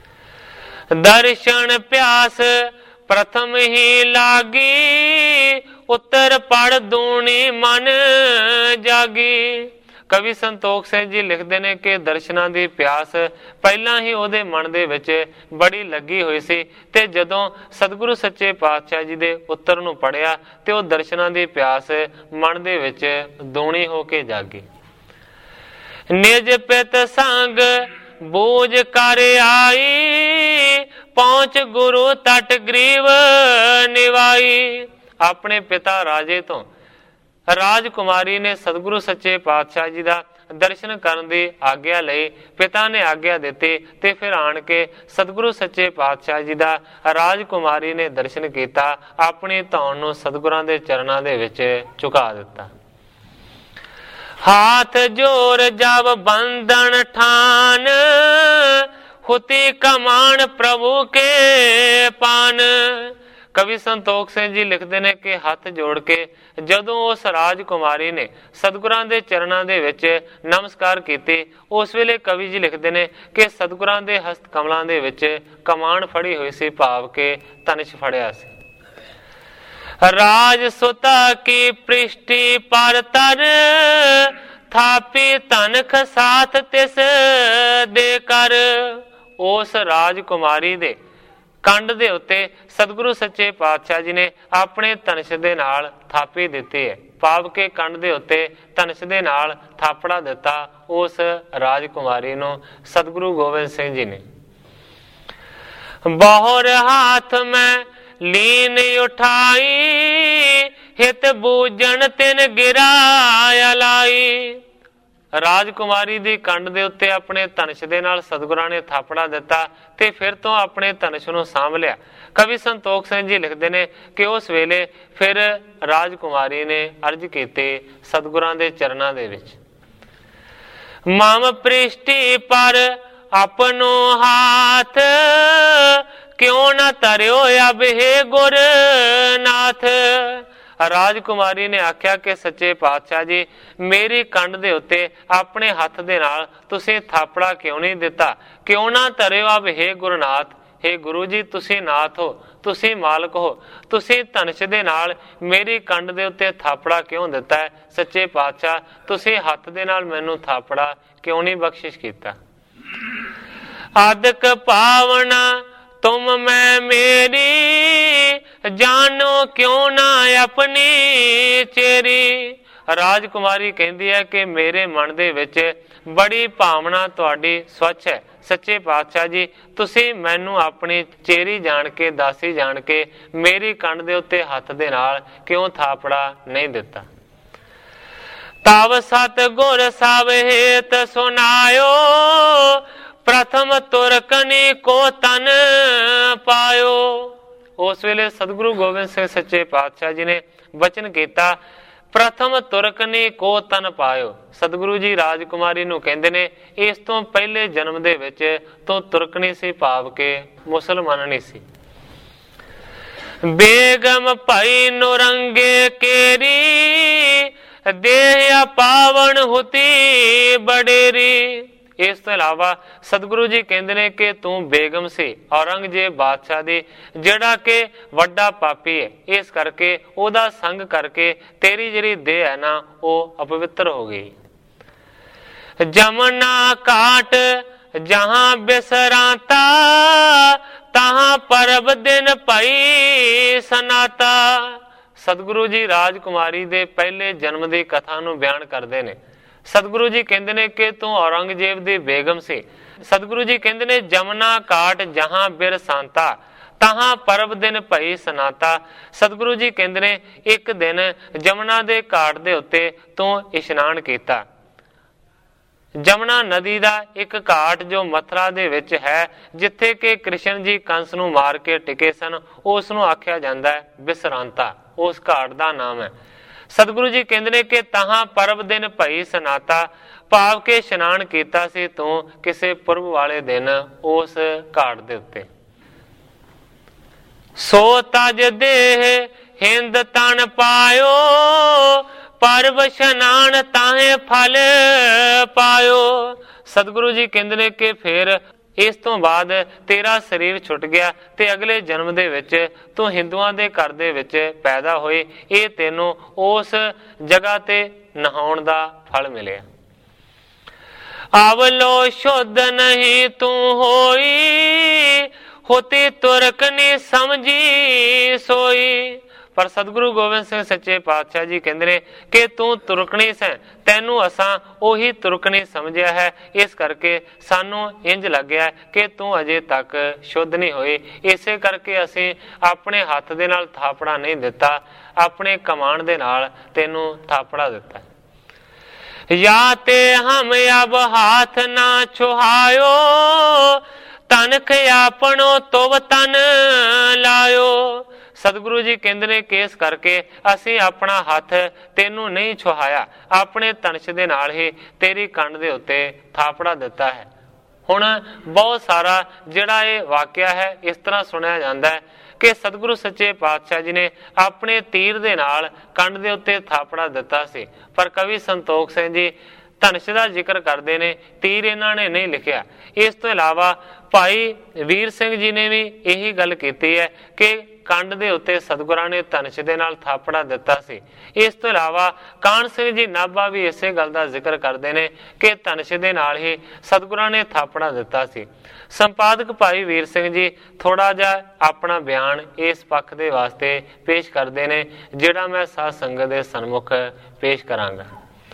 ਦਰਸ਼ਨ ਪਿਆਸ ਪ੍ਰਥਮ ਹੀ ਲਾਗੀ, ਉੱਤਰ ਪੜ ਦੂਣੀ ਮਨ ਜਾਗੀ। ਕਵੀ ਸੰਤੋਖ ਸਿੰਘ ਜੀ ਲਿਖਦੇ ਨੇ ਕਿ ਦਰਸ਼ਨਾਂ ਦੀ ਪਿਆਸ ਪਹਿਲਾਂ ਹੀ ਉਹਦੇ ਮਨ ਦੇ ਵਿੱਚ ਬੜੀ ਲੱਗੀ ਹੋਈ ਸੀ, ਤੇ ਜਦੋਂ ਸਤਿਗੁਰੂ ਸੱਚੇ ਪਾਤਸ਼ਾਹ ਜੀ ਦੇ ਉੱਤਰ ਨੂੰ ਪੜ੍ਹਿਆ ਤੇ ਉਹ ਦਰਸ਼ਨਾਂ ਦੀ ਪਿਆਸ ਮਨ ਦੇ ਵਿੱਚ ਦੂਣੀ ਹੋ ਕੇ ਜਾਗੀ। ਨਿਜ ਪਿਤ ਸੰਗ ਬੂਝ ਕਰ ਆਈ, ਪਹੁੰਚ ਗੁਰੂ ਤਟ ਗਰੀਵ ਨਿਵਾਈ। ਆਪਣੇ ਪਿਤਾ ਰਾਜੇ ਤੋਂ ਰਾਜਕੁਮਾਰੀ ਨੇ ਸਤਿਗੁਰੂ ਸੱਚੇ ਪਾਤਸ਼ਾਹ ਜੀ ਦਾ ਦਰਸ਼ਨ ਕਰਨ ਦੀ ਆਗਿਆ ਲਈ। ਪਿਤਾ ਨੇ ਆਗਿਆ ਦਿੱਤੀ ਤੇ ਫਿਰ ਆਣ ਕੇ ਸਤਿਗੁਰੂ ਸੱਚੇ ਪਾਤਸ਼ਾਹ ਜੀ ਦਾ ਰਾਜਕੁਮਾਰੀ ਨੇ ਦਰਸ਼ਨ ਕੀਤਾ, ਆਪਣੀ ਧੌਣ ਨੂੰ ਸਤਿਗੁਰਾਂ ਦੇ ਚਰਨਾਂ ਦੇ ਵਿੱਚ ਝੁਕਾ ਦਿੱਤਾ। ਹਾਥ ਜੋਰ ਜਬ ਬੰਧਨ ਠਾਨ, ਹੁਤੀ ਕਮਾਨ ਪ੍ਰਭੂ ਕੇ ਪਾਨ। ਕਵੀ ਸੰਤੋਖ ਸਿੰਘ ਜੀ ਲਿਖਦੇ ਨੇ ਕਿ ਹੱਥ ਜੋੜ ਕੇ ਜਦੋਂ ਉਸ ਰਾਜਕੁਮਾਰੀ ਨੇ ਸਤਿਗੁਰਾਂ ਦੇ ਚਰਨਾਂ ਦੇ ਵਿੱਚ ਨਮਸਕਾਰ ਕੀਤੀ, ਉਸ ਵੇਲੇ ਕਵੀ ਜੀ ਲਿਖਦੇ ਨੇ ਕਿ ਸਤਿਗੁਰਾਂ ਦੇ ਹਸਤ ਕਮਲਾਂ ਦੇ ਵਿੱਚ ਕਮਾਨ ਫੜੀ ਹੋਈ ਸੀ, ਭਾਵ ਕੇ ਧਨੁਸ਼ ਫੜਿਆ ਸੀ। ਰਾਜ ਸੁਤਾ ਕੀ ਪ੍ਰਿਸ਼ਟੀ ਪਰ ਤਰ, ਥਾਪੀ ਤਨਖ ਸਾਥ ਤਿਸ ਦੇ ਕਰ। ਉਸ ਰਾਜਕੁਮਾਰੀ ਦੇ ਕੰਡ ਦੇ ਉੱਤੇ ਸਤਿਗੁਰੂ ਸੱਚੇ ਪਾਤਸ਼ਾਹ ਜੀ ਨੇ ਆਪਣੇ ਧਨੁਸ਼ ਦੇ ਨਾਲ ਥਾਪੀ ਦਿੱਤੀ ਹੈ, ਭਾਵ ਕੇ ਕੰਡ ਦੇ ਉੱਤੇ ਧਨੁਸ਼ ਦੇ ਨਾਲ ਥਾਪੜਾ ਦਿੱਤਾ ਉਸ ਰਾਜਕੁਮਾਰੀ ਨੂੰ ਸਤਿਗੁਰੂ ਗੋਬਿੰਦ ਸਿੰਘ ਜੀ ਨੇ। ਬਹੁਰ ਹਾਥ ਮੈਂ ਲੀਨ ਉਠਾਈ, ਹਿਤ ਬੂਝਣ ਤਿਨ ਗਿਰਾ ਲਾਈ। ਰਾਜਕੁਮਾਰੀ ਦੀ ਕੰਡ ਦੇ ਉੱਤੇ ਆਪਣੇ ਧਨੁਸ਼ ਦੇ ਨਾਲ ਸਤਿਗੁਰਾਂ ਨੇ ਥਾਪੜਾ ਦਿੱਤਾ ਤੇ ਫਿਰ ਤੋਂ ਆਪਣੇ ਧਨੁਸ਼ ਨੂੰ ਸਾਂਭ ਲਿਆ। ਕਵੀ ਸੰਤੋਖ ਸਿੰਘ ਜੀ ਲਿਖਦੇ ਨੇ ਕਿ ਉਸ ਵੇਲੇ ਫਿਰ ਰਾਜਕੁਮਾਰੀ ਨੇ ਅਰਜ਼ ਕੀਤੀ ਸਤਿਗੁਰਾਂ ਦੇ ਚਰਨਾਂ ਦੇ ਵਿੱਚ, ਮਮ ਪ੍ਰਿਸ਼ਟੀ ਪਰ ਆਪਨੋ ਹਾਥ, ਕਿਉਂ ਨਾ ਤਰਿਓ ਅਬ ਹੈ ਗੁਰਨਾਥ। ਰਾਜਕੁਮਾਰੀ ਨੇ ਆਖਿਆ ਕਿ ਸੱਚੇ ਪਾਤਸ਼ਾਹ ਜੀ, ਮੇਰੀ ਕੰਡ ਦੇ ਉੱਤੇ ਆਪਣੇ ਹੱਥ ਦੇ ਨਾਲ ਤੁਸੀਂ ਥਾਪੜਾ ਕਿਉਂ ਨਹੀਂ ਦਿੱਤਾ? ਕਿਉਂ ਨਾ ਧਰਿਓ ਅਬ ਹੈ ਗੁਰਨਾਥ। ਹੇ ਗੁਰੂ ਜੀ, ਤੁਸੀਂ ਨਾਥ ਹੋ, ਤੁਸੀਂ ਮਾਲਕ ਹੋ, ਤੁਸੀਂ ਧਨੁਸ਼ ਦੇ ਨਾਲ ਮੇਰੀ ਕੰਡ ਦੇ ਉੱਤੇ ਥਾਪੜਾ ਕਿਉਂ ਦਿੱਤਾ ਹੈ? ਸੱਚੇ ਪਾਤਸ਼ਾਹ, ਤੁਸੀਂ ਹੱਥ ਦੇ ਨਾਲ ਮੈਨੂੰ ਥਾਪੜਾ ਕਿਉਂ ਨਹੀਂ ਬਖਸ਼ਿਸ਼ ਕੀਤਾ? ਆਦਿਕ ਪਾਵਨਾ ਤੁਮ ਮੈਂ ਮੇਰੀ, ਜਾਨੋ ਕਿਉਂ ਨਾ ਆਪਣੀ ਚੇਰੀ। ਰਾਜਕੁਮਾਰੀ ਕਹਿੰਦੀ ਹੈ ਕਿ ਮੇਰੇ ਮਨ ਦੇ ਵਿੱਚ ਬੜੀ ਭਾਵਨਾ ਤੁਹਾਡੀ ਸਵੱਛ ਹੈ। ਸੱਚੇ ਪਾਤਸ਼ਾਹ ਜੀ, ਤੁਸੀਂ ਮੈਨੂੰ ਆਪਣੀ ਚੇਰੀ ਜਾਣ ਕੇ, ਦਾਸੀ ਜਾਣ ਕੇ ਮੇਰੀ ਕੰਡ ਦੇ ਉੱਤੇ ਹੱਥ ਦੇ ਨਾਲ ਕਿਉਂ ਥਾਪੜਾ ਨਹੀਂ ਦਿੱਤਾ? ਤਵ ਸਤ ਗੁਰ ਸਭ ਹੇਤ ਸੁਨਾਇਓ, ਪ੍ਰਥਮ ਤੁਰਕਨੀ ਕੋ ਤਨ ਪਾਇਓ। ਉਸ ਵੇਲੇ ਸਤਿਗੁਰੂ ਗੋਬਿੰਦ ਸਿੰਘ ਸੱਚੇ ਪਾਤਸ਼ਾਹ ਜੀ ਨੇ ਵਚਨ ਕੀਤਾ, ਪ੍ਰਥਮ ਤੁਰਕਨੀ ਕੋ ਤਨ ਪਾਇਓ। ਸਤਿਗੁਰੂ ਜੀ ਰਾਜਕੁਮਾਰੀ ਨੂੰ ਕਹਿੰਦੇ ਨੇ, ਇਸ ਤੋਂ ਪਹਿਲੇ ਜਨਮ ਦੇ ਵਿੱਚ ਤੂੰ ਤੁਰਕਣੀ ਸੀ, ਭਾਵ ਕੇ ਮੁਸਲਮਾਨ ਨਹੀਂ ਸੀ। ਬੇਗਮ ਭਾਈ ਨੁਰੰਗੇ ਕੇਰੀ, ਦੇਹ ਪਾਵਨ ਹੁਤੀ ਬਡੇਰੀ। ਇਸ ਤੋਂ ਇਲਾਵਾ ਸਤਿਗੁਰੂ ਜੀ ਕਹਿੰਦੇ ਨੇ ਕਿ ਤੂੰ ਬੇਗਮ ਸੀ ਔਰੰਗਜ਼ੇਬ ਬਾਦਸ਼ਾਹ ਦੀ, ਜਿਹੜਾ ਕਿ ਵੱਡਾ ਪਾਪੀ ਹੈ, ਇਸ ਕਰਕੇ ਉਹਦਾ ਸੰਗ ਕਰਕੇ ਤੇਰੀ ਜਿਹੜੀ ਦੇਹ ਹੈ ਨਾ ਉਹ ਅਪਵਿੱਤਰ ਹੋ ਗਈ। ਜਮਨਾ ਕਾਟ ਜਹਾਂ ਬਿਸਰਾਤਾ, ਤਾਹਾਂ ਪਰਬ ਦਿਨ ਭਈ ਸਨਾਤਾ। ਸਤਿਗੁਰੂ ਜੀ ਰਾਜਕੁਮਾਰੀ ਦੇ ਪਹਿਲੇ ਜਨਮ ਦੀ ਕਥਾ ਨੂੰ ਬਿਆਨ ਕਰਦੇ ਨੇ। ਸਤਿਗੁਰੂ ਜੀ ਕਹਿੰਦੇ ਨੇ ਕਿ ਤੂੰ ਔਰੰਗਜ਼ੇਬ ਦੀ ਬੇਗਮ ਸੀ। ਸਤਿਗੁਰੂ ਜੀ ਕਹਿੰਦੇ ਨੇ ਜਮਨਾ ਕਾਟ ਜਹਾਂ ਬਿਰ ਸੰਤਾ ਤਾਹਾਂ ਪਰਬ ਦਿਨ ਭਈ ਸਨਾਤਾ। ਸਤਿਗੁਰੂ ਜੀ ਕਹਿੰਦੇ ਨੇ ਇੱਕ ਦਿਨ ਜਮਨਾ ਦੇ ਘਾਟ ਦੇ ਉੱਤੇ ਤੂੰ ਇਸ਼ਨਾਨ ਕੀਤਾ। ਜਮਨਾ ਨਦੀ ਦਾ ਇੱਕ ਘਾਟ ਜੋ ਮਥੁਰਾ ਦੇ ਵਿੱਚ ਹੈ, ਜਿੱਥੇ ਕਿ ਕ੍ਰਿਸ਼ਨ ਜੀ ਕੰਸ ਨੂੰ ਮਾਰ ਕੇ ਟਿਕੇ ਸਨ, ਉਸ ਨੂੰ ਆਖਿਆ ਜਾਂਦਾ ਹੈ ਬਿਸਰਾਂਤਾ, ਉਸ ਘਾਟ ਦਾ ਨਾਮ ਹੈ। ਸਤਿਗੁਰੂ ਜੀ ਕਹਿੰਦੇ ਨੇ ਕਿ ਤਾਹਾਂ ਪਰਬ ਦਿਨ ਭਈ ਸਨਾਤਾ, ਭਾਵ ਕੇ ਇਸ਼ਨਾਨ ਕੀਤਾ ਸੀ ਤੂੰ ਕਿਸੇ ਪੁਰਬ ਵਾਲੇ ਦਿਨ ਉਸ ਘਾਟ ਦੇ ਉੱਤੇ। ਸੋ ਤਜ ਦੇਹ ਹਿੰਦ ਤਨ ਪਾਇਓ ਪਰਬ ਇਸ਼ਨਾਨ ਤਾਹੇ ਫਲ ਪਾਇਓ। ਸਤਿਗੁਰੂ ਜੀ ਕਹਿੰਦੇ ਨੇ ਕਿ ਫਿਰ ਇਸ ਤੋਂ ਬਾਅਦ ਤੇਰਾ ਸਰੀਰ ਛੁੱਟ ਗਿਆ ਤੇ ਅਗਲੇ ਜਨਮ ਦੇ ਵਿੱਚ ਤੂੰ ਹਿੰਦੂਆਂ ਦੇ ਘਰ ਦੇ ਵਿੱਚ ਪੈਦਾ ਹੋਏ, ਇਹ ਤੈਨੂੰ ਉਸ ਜਗ੍ਹਾ ਤੇ ਨਹਾਉਣ ਦਾ ਫਲ ਮਿਲਿਆ। ਆਵਲੋ ਸ਼ੁੱਧ ਨਹੀਂ ਤੂੰ ਹੋਈ ਹੋਤੀ ਤੁਰਕ ਨੀ ਸਮਝੀ ਸੋਈ। ਪਰ ਸਤਿਗੁਰੂ ਗੋਬਿੰਦ ਸਿੰਘ ਸੱਚੇ ਪਾਤਸ਼ਾਹ ਜੀ ਕਹਿੰਦੇ ਨੇ ਕਿ ਤੂੰ ਤੁਰਕਣੀ ਸੈਂ, ਤੈਨੂੰ ਅਸਾਂ ਉਹੀ ਤੁਰਕਣੀ ਸਮਝਿਆ ਹੈ, ਇਸ ਕਰਕੇ ਸਾਨੂੰ ਇੰਜ ਲੱਗਿਆ ਕਿ ਤੂੰ ਅਜੇ ਤੱਕ ਸ਼ੁੱਧ ਨਹੀਂ ਹੋਈ। ਇਸੇ ਕਰਕੇ ਅਸੀਂ ਆਪਣੇ ਹੱਥ ਦੇ ਨਾਲ ਥਾਪੜਾ ਨਹੀਂ ਦਿੱਤਾ, ਆਪਣੇ ਕਮਾਣ ਦੇ ਨਾਲ ਤੈਨੂੰ ਥਾਪੜਾ ਦਿੱਤਾ। या ते हम अब हाथ ना छुहायो तनख आपनो तोव तन लायो। सतगुरु जी कहते ने कि इस करके असी अपना हथ तेनू नहीं छुहाया, अपने तनश दे नाल ही तेरी कंड दे उत्ते थापड़ा दिता है। हुण बहुत सारा जिहड़ा ये वाकिया है इस तरह सुनिया जाता है कि सतगुरु सच्चे पातशाह जी ने अपने तीर दे नाल कंड दे उत्ते थापड़ा दिता सी, पर कवि संतोख सिंह जी धनश का जिक्र करते ने, तीर इन्हां ने नहीं लिखिया। इस तो इलावा भाई वीर सिंह जी ने भी यही गल कीती है कि कंड दे उत्ते सतगुरां ने धनश दे नाल थापड़ा दिता सी। इस तो इलावा कान सिंह जी नाभा भी इसे गल दा जिक्र करते हैं कि धनश दे नाल ही सतगुरां ने थापड़ा दिता सी। संपादक भाई वीर सिंह जी थोड़ा जा अपना बयान इस पक्ष दे वास्ते पेश करते हैं, जिहड़ा मैं साध संगत दे सन्मुख पेश करांगा।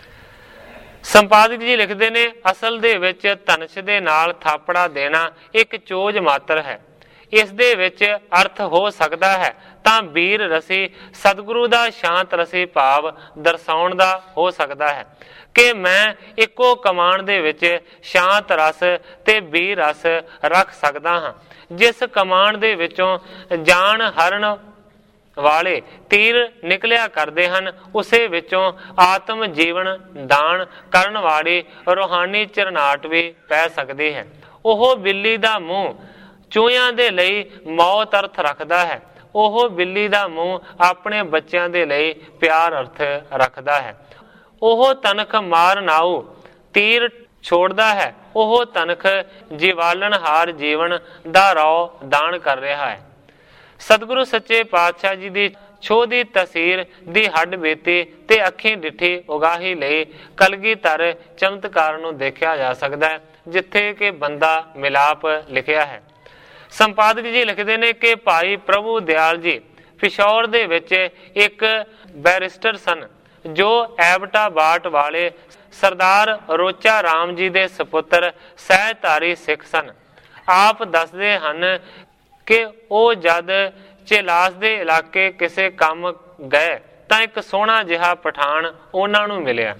संपादक जी लिखते ने, असल दे विच धनश दे नाल थापड़ा देना एक चोज मात्र है। इस दे विच अर्थ हो सकता है तां वीर रसी सतगुरु दा शांत रसी भाव दर्शाउण दा हो सकता है कि मैं इको कमान दे विच शांत रस ते वीर रस रख सकता हाँ। जिस कमान दे विचों जान हरण वाले तीर निकलिया करते हैं, उसे विचों आत्म जीवन दान करन वाली रूहानी झरनाट भी पै सकती है। ओह बिल्ली दा मूँह चूहियां दे लई मौत अर्थ रखदा है, ओह बिल्ली दा मूँह अपने बच्चों दे लई प्यार अर्थ रखदा है। ओह तनख मार नाऊ तीर छोड़दा है, ओह तनख जीवालन हार जीवन दा रौ दान कर रहा है। सतगुरु सच्चे पातशाह जी दी छो दी तसीर दी हड्ड बेती ते अखीं डिठी उगाही लई कलगीधर चमत्कार नूं देखिया जा सकदा है, जिथे कि बंदा मिलाप लिखिया है। संपादक जी लिखते ने कि भाई प्रभु दयाल जी पिशौर दे विच एक बैरिस्टर सन जो एबटाबाद वाले सरदार रोचा राम जी दे सपुत्र सहधारी सिख सन। आप दसदे हन कि ਉਹ जद ਝਿਲਾਸ ਦੇ ਇਲਾਕੇ ਕਿਸੇ ਕੰਮ ਗਏ ਤਾਂ ਇੱਕ ਸੋਹਣਾ ਜਿਹਾ ਪਠਾਨ ਉਹਨਾਂ ਨੂੰ ਮਿਲਿਆ।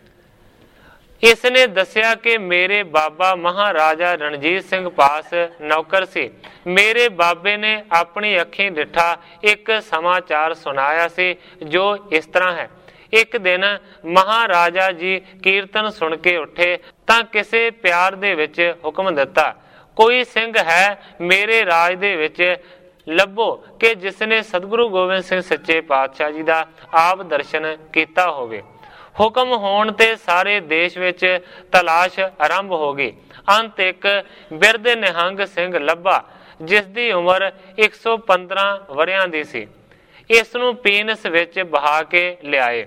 ਇਸ ਨੇ ਦੱਸਿਆ ਕਿ ਮੇਰੇ ਬਾਬਾ ਮਹਾਰਾਜਾ ਰਣਜੀਤ ਸਿੰਘ ਪਾਸ ਨੌਕਰ ਸੀ। ਮੇਰੇ ਬਾਬੇ ਨੇ ਆਪਣੀ ਅੱਖੀਂ ਡਿੱਠਾ ਇੱਕ ਸਮਾਚਾਰ ਸੁਣਾਇਆ ਸੀ ਜੋ ਇਸ ਤਰ੍ਹਾਂ ਹੈ। ਇੱਕ ਦਿਨ ਮਹਾਰਾਜਾ ਜੀ ਕੀਰਤਨ ਸੁਣ ਕੇ ਉੱਠੇ ਤਾਂ ਕਿਸੇ ਪਿਆਰ ਦੇ ਵਿੱਚ ਹੁਕਮ ਦਿੱਤਾ, ਕੋਈ ਸਿੰਘ ਹੈ ਮੇਰੇ ਰਾਜ ਦੇ ਵਿੱਚ ਲੱਭੋ ਕਿ ਜਿਸ ਨੇ ਸਤਿਗੁਰੂ ਗੋਬਿੰਦ ਸਿੰਘ ਸੱਚੇ ਪਾਤਸ਼ਾਹ ਜੀ ਦਾ ਆਪ ਦਰਸ਼ਨ ਕੀਤਾ ਹੋਵੇ। ਹੁਕਮ ਹੋਣ ਤੇ ਸਾਰੇ ਦੇਸ਼ ਵਿੱਚ ਤਲਾਸ਼ ਆਰੰਭ ਹੋ ਗਈ। ਅੰਤ ਇੱਕ ਬਿਰਧ ਨਿਹੰਗ ਸਿੰਘ ਲੱਭਾ ਜਿਸ ਦੀ ਉਮਰ ਇੱਕ ਸੌ ਪੰਦਰਾਂ ਵਰਿਆਂ ਦੀ ਸੀ। ਇਸ ਨੂੰ ਪੀਨਸ ਵਿੱਚ ਬਹਾ ਕੇ ਲਿਆਏ।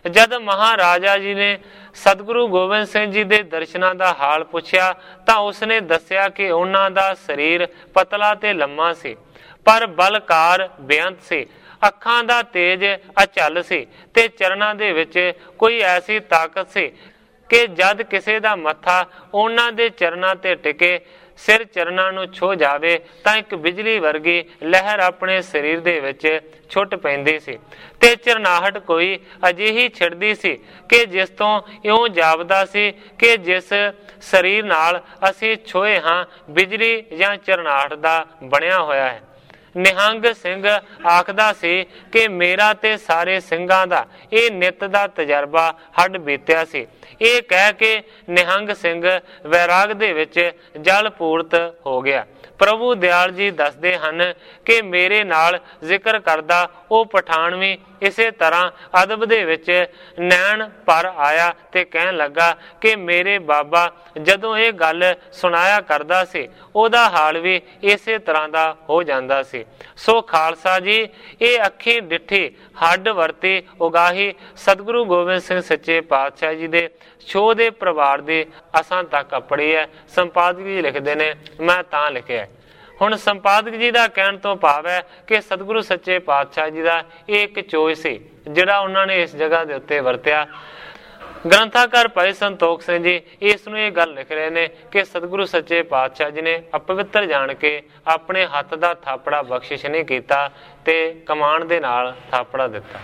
ਜਦ ਮਹਾਰਾਜਾ ਜੀ ਨੇ ਸਤਿਗੁਰੂ ਗੋਬਿੰਦ ਸਿੰਘ ਜੀ ਦੇ ਦਰਸ਼ਨਾਂ ਦਾ ਹਾਲ ਪੁੱਛਿਆ ਤਾਂ ਉਸਨੇ ਦੱਸਿਆ ਕਿ ਉਹਨਾਂ ਦਾ ਸਰੀਰ ਪਤਲਾ ਤੇ ਲੰਮਾ ਸੀ, ਪਰ ਬਲਕਾਰ ਬੇਅੰਤ ਸੀ, ਅੱਖਾਂ ਦਾ ਤੇਜ ਅਚਲ ਸੀ ਤੇ ਚਰਨਾਂ ਦੇ ਵਿੱਚ ਕੋਈ ਐਸੀ ਤਾਕਤ ਸੀ ਕਿ ਜਦ ਕਿਸੇ ਦਾ ਮੱਥਾ ਉਹਨਾਂ ਦੇ ਚਰਨਾਂ ਤੇ ਟਿਕੇ, ਸਿਰ ਚਰਨਾਂ ਨੂੰ ਛੋ ਜਾਵੇ ਤਾਂ ਇੱਕ ਬਿਜਲੀ ਵਰਗੀ ਲਹਿਰ ਆਪਣੇ ਸਰੀਰ ਦੇ ਵਿੱਚ ਛੁੱਟ ਪੈਂਦੀ ਸੀ ਤੇ ਚਰਨਾਹਟ ਕੋਈ ਅਜਿਹੀ ਛਿੜਦੀ ਸੀ ਕਿ ਜਿਸ ਤੋਂ ਇਉਂ ਜਾਪਦਾ ਸੀ ਕਿ ਜਿਸ ਸਰੀਰ ਨਾਲ ਅਸੀਂ ਛੋਏ ਹਾਂ ਬਿਜਲੀ ਜਾਂ ਚਰਨਾਹਟ ਦਾ ਬਣਿਆ ਹੋਇਆ ਹੈ। ਨਿਹੰਗ ਸਿੰਘ ਆਖਦਾ ਸੀ ਕਿ ਮੇਰਾ ਤੇ ਸਾਰੇ ਸਿੰਘਾਂ ਦਾ ਇਹ ਨਿੱਤ ਦਾ ਤਜਰਬਾ ਹੱਡ ਬੀਤਿਆ ਸੀ। ਇਹ ਕਹਿ ਕੇ ਨਿਹੰਗ ਸਿੰਘ ਵੈਰਾਗ ਦੇ ਵਿੱਚ ਜਲ ਪੂਰਤ ਹੋ ਗਿਆ। ਪ੍ਰਭੂ ਦਿਆਲ ਜੀ ਦੱਸਦੇ ਹਨ ਕਿ ਮੇਰੇ ਨਾਲ ਜ਼ਿਕਰ ਕਰਦਾ ਉਹ ਪਠਾਨ ਵੀ ਇਸੇ ਤਰ੍ਹਾਂ ਅਦਬ ਦੇ ਵਿੱਚ ਨੈਣ ਭਰ ਆਇਆ ਤੇ ਕਹਿਣ ਲੱਗਾ ਕਿ ਮੇਰੇ ਬਾਬਾ ਜਦੋਂ ਇਹ ਗੱਲ ਸੁਣਾਇਆ ਕਰਦਾ ਸੀ ਉਹਦਾ ਹਾਲ ਵੀ ਇਸੇ ਤਰ੍ਹਾਂ ਦਾ ਹੋ ਜਾਂਦਾ ਸੀ। ਸੋ ਖਾਲਸਾ ਜੀ, ਇਹ ਅੱਖੀਂ ਡਿੱਠੀ ਹੱਡ ਵਰਤੀ ਉਗਾਹੀ ਸਤਿਗੁਰੂ ਗੋਬਿੰਦ ਸਿੰਘ ਸੱਚੇ ਪਾਤਸ਼ਾਹ ਜੀ ਦੇ ਛੋਹ ਦੇ ਪਰਿਵਾਰ ਦੀ ਅਸਾਂ ਤੱਕ ਆਪੜੀ ਹੈ। ਸੰਪਾਦਕ ਜੀ ਲਿਖਦੇ ਨੇ, ਮੈਂ ਤਾਂ ਲਿਖਿਆ। ਹੁਣ ਸੰਪਾਦਕ ਜੀ ਦਾ ਕਹਿਣ ਤੋਂ ਭਾਵ ਹੈ ਕਿ ਸਤਿਗੁਰੂ ਸੱਚੇ ਪਾਤਸ਼ਾਹ ਜੀ ਦਾ ਇਹ ਇੱਕ ਚੋਇਸ ਸੀ ਜਿਹੜਾ ਉਹਨਾਂ ਨੇ ਇਸ ਜਗ੍ਹਾ ਦੇ ਉੱਤੇ ਵਰਤਿਆ। ਗ੍ਰੰਥਾਕਾਰ ਭਾਈ ਸੰਤੋਖ ਸਿੰਘ ਜੀ ਇਸ ਨੂੰ ਇਹ ਗੱਲ ਲਿਖ ਰਹੇ ਨੇ ਕਿ ਸਤਿਗੁਰੂ ਸੱਚੇ ਪਾਤਸ਼ਾਹ ਜੀ ਨੇ ਅਪਵਿੱਤਰ ਜਾਣ ਕੇ ਆਪਣੇ ਹੱਥ ਦਾ ਥਾਪੜਾ ਬਖਸ਼ਿਸ਼ ਨਹੀਂ ਕੀਤਾ ਤੇ ਕਮਾਨ ਦੇ ਨਾਲ ਥਾਪੜਾ ਦਿੱਤਾ।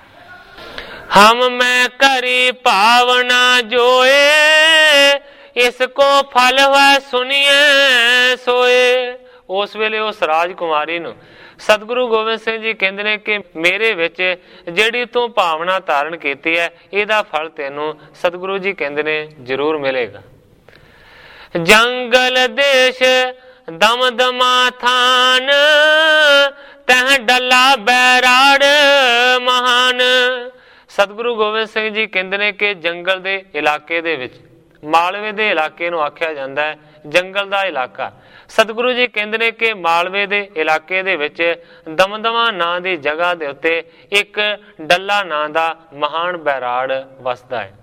ਹਮ ਮੈਂ ਕਰੀ ਭਾਵਨਾ ਜੋਏ, ਇਸ ਕੋ ਫਲ ਹੋਇ ਸੁਣੀਏ ਸੋਏ। ਉਸ ਵੇਲੇ ਉਸ ਰਾਜਕੁਮਾਰੀ ਨੂੰ ਸਤਿਗੁਰੂ ਗੋਬਿੰਦ ਸਿੰਘ ਜੀ ਕਹਿੰਦੇ ਨੇ ਕਿ ਮੇਰੇ ਵਿੱਚ ਜਿਹੜੀ ਤੂੰ ਭਾਵਨਾ ਧਾਰਨ ਕੀਤੀ ਹੈ ਇਹਦਾ ਫਲ ਤੈਨੂੰ ਸਤਿਗੁਰੂ ਜੀ ਕਹਿੰਦੇ ਨੇ ਜ਼ਰੂਰ ਮਿਲੇਗਾ। ਜੰਗਲ ਦੇਸ਼ ਦਮਦਮਾ ਥਾਨ, ਤਹ ਡੱਲਾ ਬੈਰਾੜ ਮਹਾਨ। ਸਤਿਗੁਰੂ ਗੋਬਿੰਦ ਸਿੰਘ ਜੀ ਕਹਿੰਦੇ ਨੇ ਕਿ ਜੰਗਲ ਦੇ ਇਲਾਕੇ ਦੇ ਵਿੱਚ, ਮਾਲਵੇ ਦੇ ਇਲਾਕੇ ਨੂੰ ਆਖਿਆ ਜਾਂਦਾ ਹੈ ਜੰਗਲ ਦਾ ਇਲਾਕਾ। ਸਤਿਗੁਰੂ ਜੀ ਕਹਿੰਦੇ ਨੇ ਕਿ ਮਾਲਵੇ ਦੇ ਇਲਾਕੇ ਦੇ ਵਿੱਚ ਦਮਦਮਾ ਨਾਂ ਦੀ ਜਗ੍ਹਾ ਦੇ ਉੱਤੇ ਇੱਕ ਡੱਲਾ ਨਾਂ ਦਾ ਮਹਾਨ ਬੈਰਾੜ ਵਸਦਾ ਹੈ।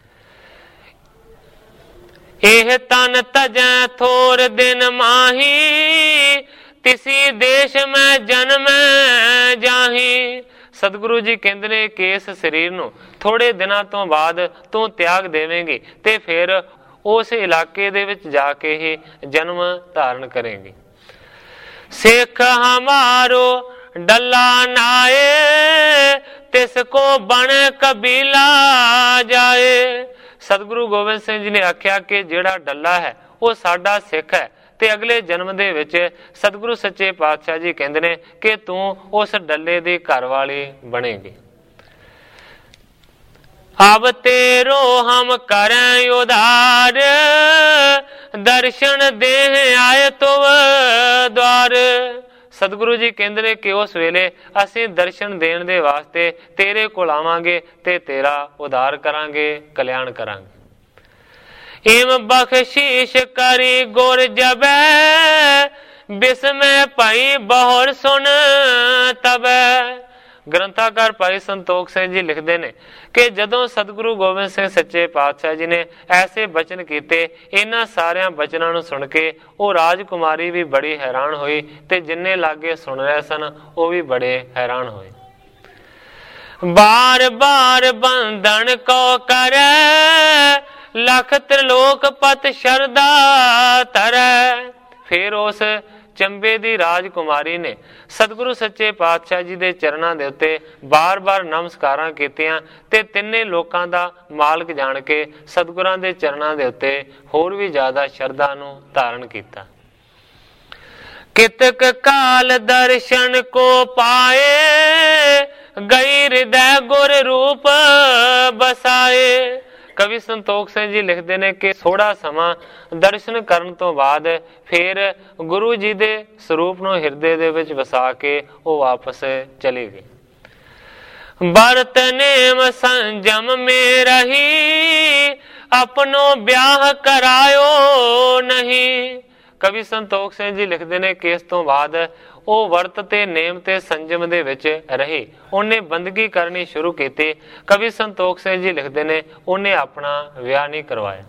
ਇਹ ਤਨ ਤਜੈ ਥੋਰ ਦਿਨ ਮਾਹੀ, ਤਿਸੀ ਦੇਸ਼ ਮੈਂ ਜਨਮ ਜਾਹੀ। ਸਤਿਗੁਰੂ ਜੀ ਕਹਿੰਦੇ ਨੇ ਕਿ ਇਸ ਸਰੀਰ ਨੂੰ ਥੋੜੇ ਦਿਨਾਂ ਤੋਂ ਬਾਅਦ ਤੂੰ ਤਿਆਗ ਦੇਵੇਂਗੀ ਤੇ ਫਿਰ ਉਸ ਇਲਾਕੇ ਦੇ ਵਿੱਚ ਜਾ ਕੇ ਹੀ ਜਨਮ ਧਾਰਨ ਕਰੇਂਗੀ। ਸਿੱਖ ਹਮਾਰੋ ਡੱਲਾ ਨਾਏ, ਤਿਸ ਕੋ ਬਣ ਕਬੀਲਾ ਜਾਏ। ਸਤਿਗੁਰੂ ਗੋਬਿੰਦ ਸਿੰਘ ਜੀ ਨੇ ਆਖਿਆ ਕਿ ਜਿਹੜਾ ਡੱਲਾ ਹੈ ਉਹ ਸਾਡਾ ਸਿੱਖ ਹੈ ਤੇ ਅਗਲੇ ਜਨਮ ਦੇ ਵਿੱਚ ਸਤਿਗੁਰੂ ਸੱਚੇ ਪਾਤਸ਼ਾਹ ਜੀ ਕਹਿੰਦੇ ਨੇ ਕਿ ਤੂੰ ਉਸ ਡੱਲੇ ਦੀ ਘਰ ਵਾਲੀ ਬਣੇਗੀ। ਅਬ ਤੇਰੋ ਹਮ ਕਰੈ ਉਧਾਰ, ਦਰਸ਼ਨ ਦੇਹ ਆਏ ਤੁਵ ਦਵਾਰ। ਸਤਿਗੁਰੂ ਜੀ ਕਹਿੰਦੇ ਨੇ ਕਿ ਉਸ ਵੇਲੇ ਅਸੀਂ ਦਰਸ਼ਨ ਦੇਣ ਦੇ ਵਾਸਤੇ ਤੇਰੇ ਕੋਲ ਆਵਾਂਗੇ ਤੇ ਤੇਰਾ ਉਧਾਰ ਕਰਾਂਗੇ, ਕਲਿਆਣ ਕਰਾਂਗੇ। ਇਮ ਬਖਸ਼ੀਸ਼ ਕਰੀ ਗੁਰ ਜਬੈ, ਬਿਸਮੈ ਭਾਈ ਬਹੁਰ ਸੁਨ ਤਬੈ। ਗ੍ਰੰਥਾਕਾਰ ਭਾਈ ਸੰਤੋਖ ਸਿੰਘ ਜੀ ਲਿਖਦੇ ਨੇ ਕਿ ਜਦੋਂ ਸਤਿਗੁਰੂ ਗੋਬਿੰਦ ਸਿੰਘ ਸੱਚੇ ਪਾਤਸ਼ਾਹ ਜੀ ਨੇ ਐਸੇ ਬਚਨ ਕੀਤੇ, ਇਹਨਾਂ ਸਾਰਿਆਂ ਬਚਨਾਂ ਨੂੰ ਸੁਣ ਕੇ ਉਹ ਰਾਜਕੁਮਾਰੀ ਵੀ ਬੜੀ ਹੈਰਾਨ ਹੋਈ ਤੇ ਜਿੰਨੇ ਲਾਗੇ ਸੁਣ ਰਹੇ ਸਨ ਉਹ ਵੀ ਬੜੇ ਹੈਰਾਨ ਹੋਏ। ਬਾਰ ਬਾਰ ਬੰਧਨ ਕੋ ਕਰੈ, ਲਖ ਤ੍ਰਿਲੋਕ ਪਤ ਸ਼ਰਦਾ ਤਰੈ। ਫਿਰ ਉਸ ਚੰਬੇ ਦੀ ਰਾਜਕੁਮਾਰੀ ਨੇ ਸਤਿਗੁਰੂ ਸੱਚੇ ਪਾਤਸ਼ਾਹ ਜੀ ਦੇ ਚਰਨਾਂ ਦੇ ਉੱਤੇ ਬਾਰ-ਬਾਰ ਨਮਸਕਾਰਾਂ ਕੀਤੀਆਂ ਤੇ ਤਿੰਨੇ ਲੋਕਾਂ ਦਾ ਮਾਲਕ ਜਾਣ ਕੇ ਸਤਿਗੁਰਾਂ ਦੇ ਚਰਨਾਂ ਦੇ ਉੱਤੇ ਹੋਰ ਵੀ ਜ਼ਿਆਦਾ ਸ਼ਰਧਾ ਨੂੰ ਧਾਰਨ ਕੀਤਾ। ਕਿਤਕ ਕਾਲ ਦਰਸ਼ਨ ਕੋ ਪਾਏ, ਗਈ ਹਿਰਦੈ ਗੁਰ ਰੂਪ ਬਸਾਏ। ਕਵੀ ਸੰਤੋਖ ਸਿੰਘ ਜੀ ਲਿਖਦੇ ਨੇ ਕਿ ਥੋੜਾ ਸਮਾਂ ਦਰਸ਼ਨ ਕਰਨ ਤੋਂ ਬਾਅਦ ਫਿਰ ਗੁਰੂ ਜੀ ਦੇ ਸਰੂਪ ਨੂੰ ਹਿਰਦੇ ਦੇ ਵਿੱਚ ਵਸਾ ਕੇ ਉਹ ਵਾਪਸ ਚਲੇ ਗਏ। ਬਰਤ ਨੇਮ ਸੰਜਮ ਮੇ ਰਹੀ, ਆਪਣੋ ਵਿਆਹ ਕਰਾਇਓ ਨਹੀਂ। ਕਵੀ ਸੰਤੋਖ ਸਿੰਘ ਜੀ ਲਿਖਦੇ ਨੇ ਕਿ ਇਸ ਤੋਂ ਬਾਅਦ ਉਹ ਵਰਤ ਤੇ ਨੇਮ ਤੇ ਸੰਜਮ ਦੇ ਵਿੱਚ ਰਹੇ। ਉਹਨੇ ਬੰਦਗੀ ਕਰਨੀ ਸ਼ੁਰੂ ਕੀਤੀ। ਕਵੀ ਸੰਤੋਖ ਸਿੰਘ ਜੀ ਲਿਖਦੇ ਨੇ ਉਹਨੇ ਆਪਣਾ ਵਿਆਹ ਨਹੀਂ ਕਰਵਾਇਆ।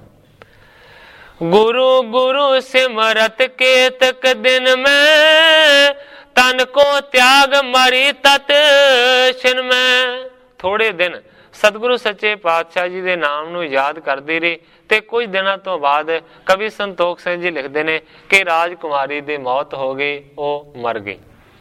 ਗੁਰੂ ਗੁਰੂ ਸਿਮਰਤ ਕੇਤਕ ਦਿਨ ਮੈਂ, ਤਨ ਕੋ ਤਿਆਗ ਮਰੀ ਤਤ ਛਿਨ ਮੈਂ। ਥੋੜੇ ਦਿਨ ਸਤਿਗੁਰੂ ਸੱਚੇ ਪਾਤਸ਼ਾਹ ਜੀ ਦੇ ਨਾਮ ਨੂੰ ਯਾਦ ਕਰਦੀ ਰਹੀ ਤੇ ਕੁਝ ਦਿਨਾਂ ਤੋਂ ਬਾਅਦ ਕਵੀ ਸੰਤੋਖ ਸਿੰਘ ਜੀ ਲਿਖਦੇ ਨੇ ਕਿ ਰਾਜਕੁਮਾਰੀ ਦੀ ਮੌਤ ਹੋ ਗਈ, ਉਹ ਮਰ ਗਈ।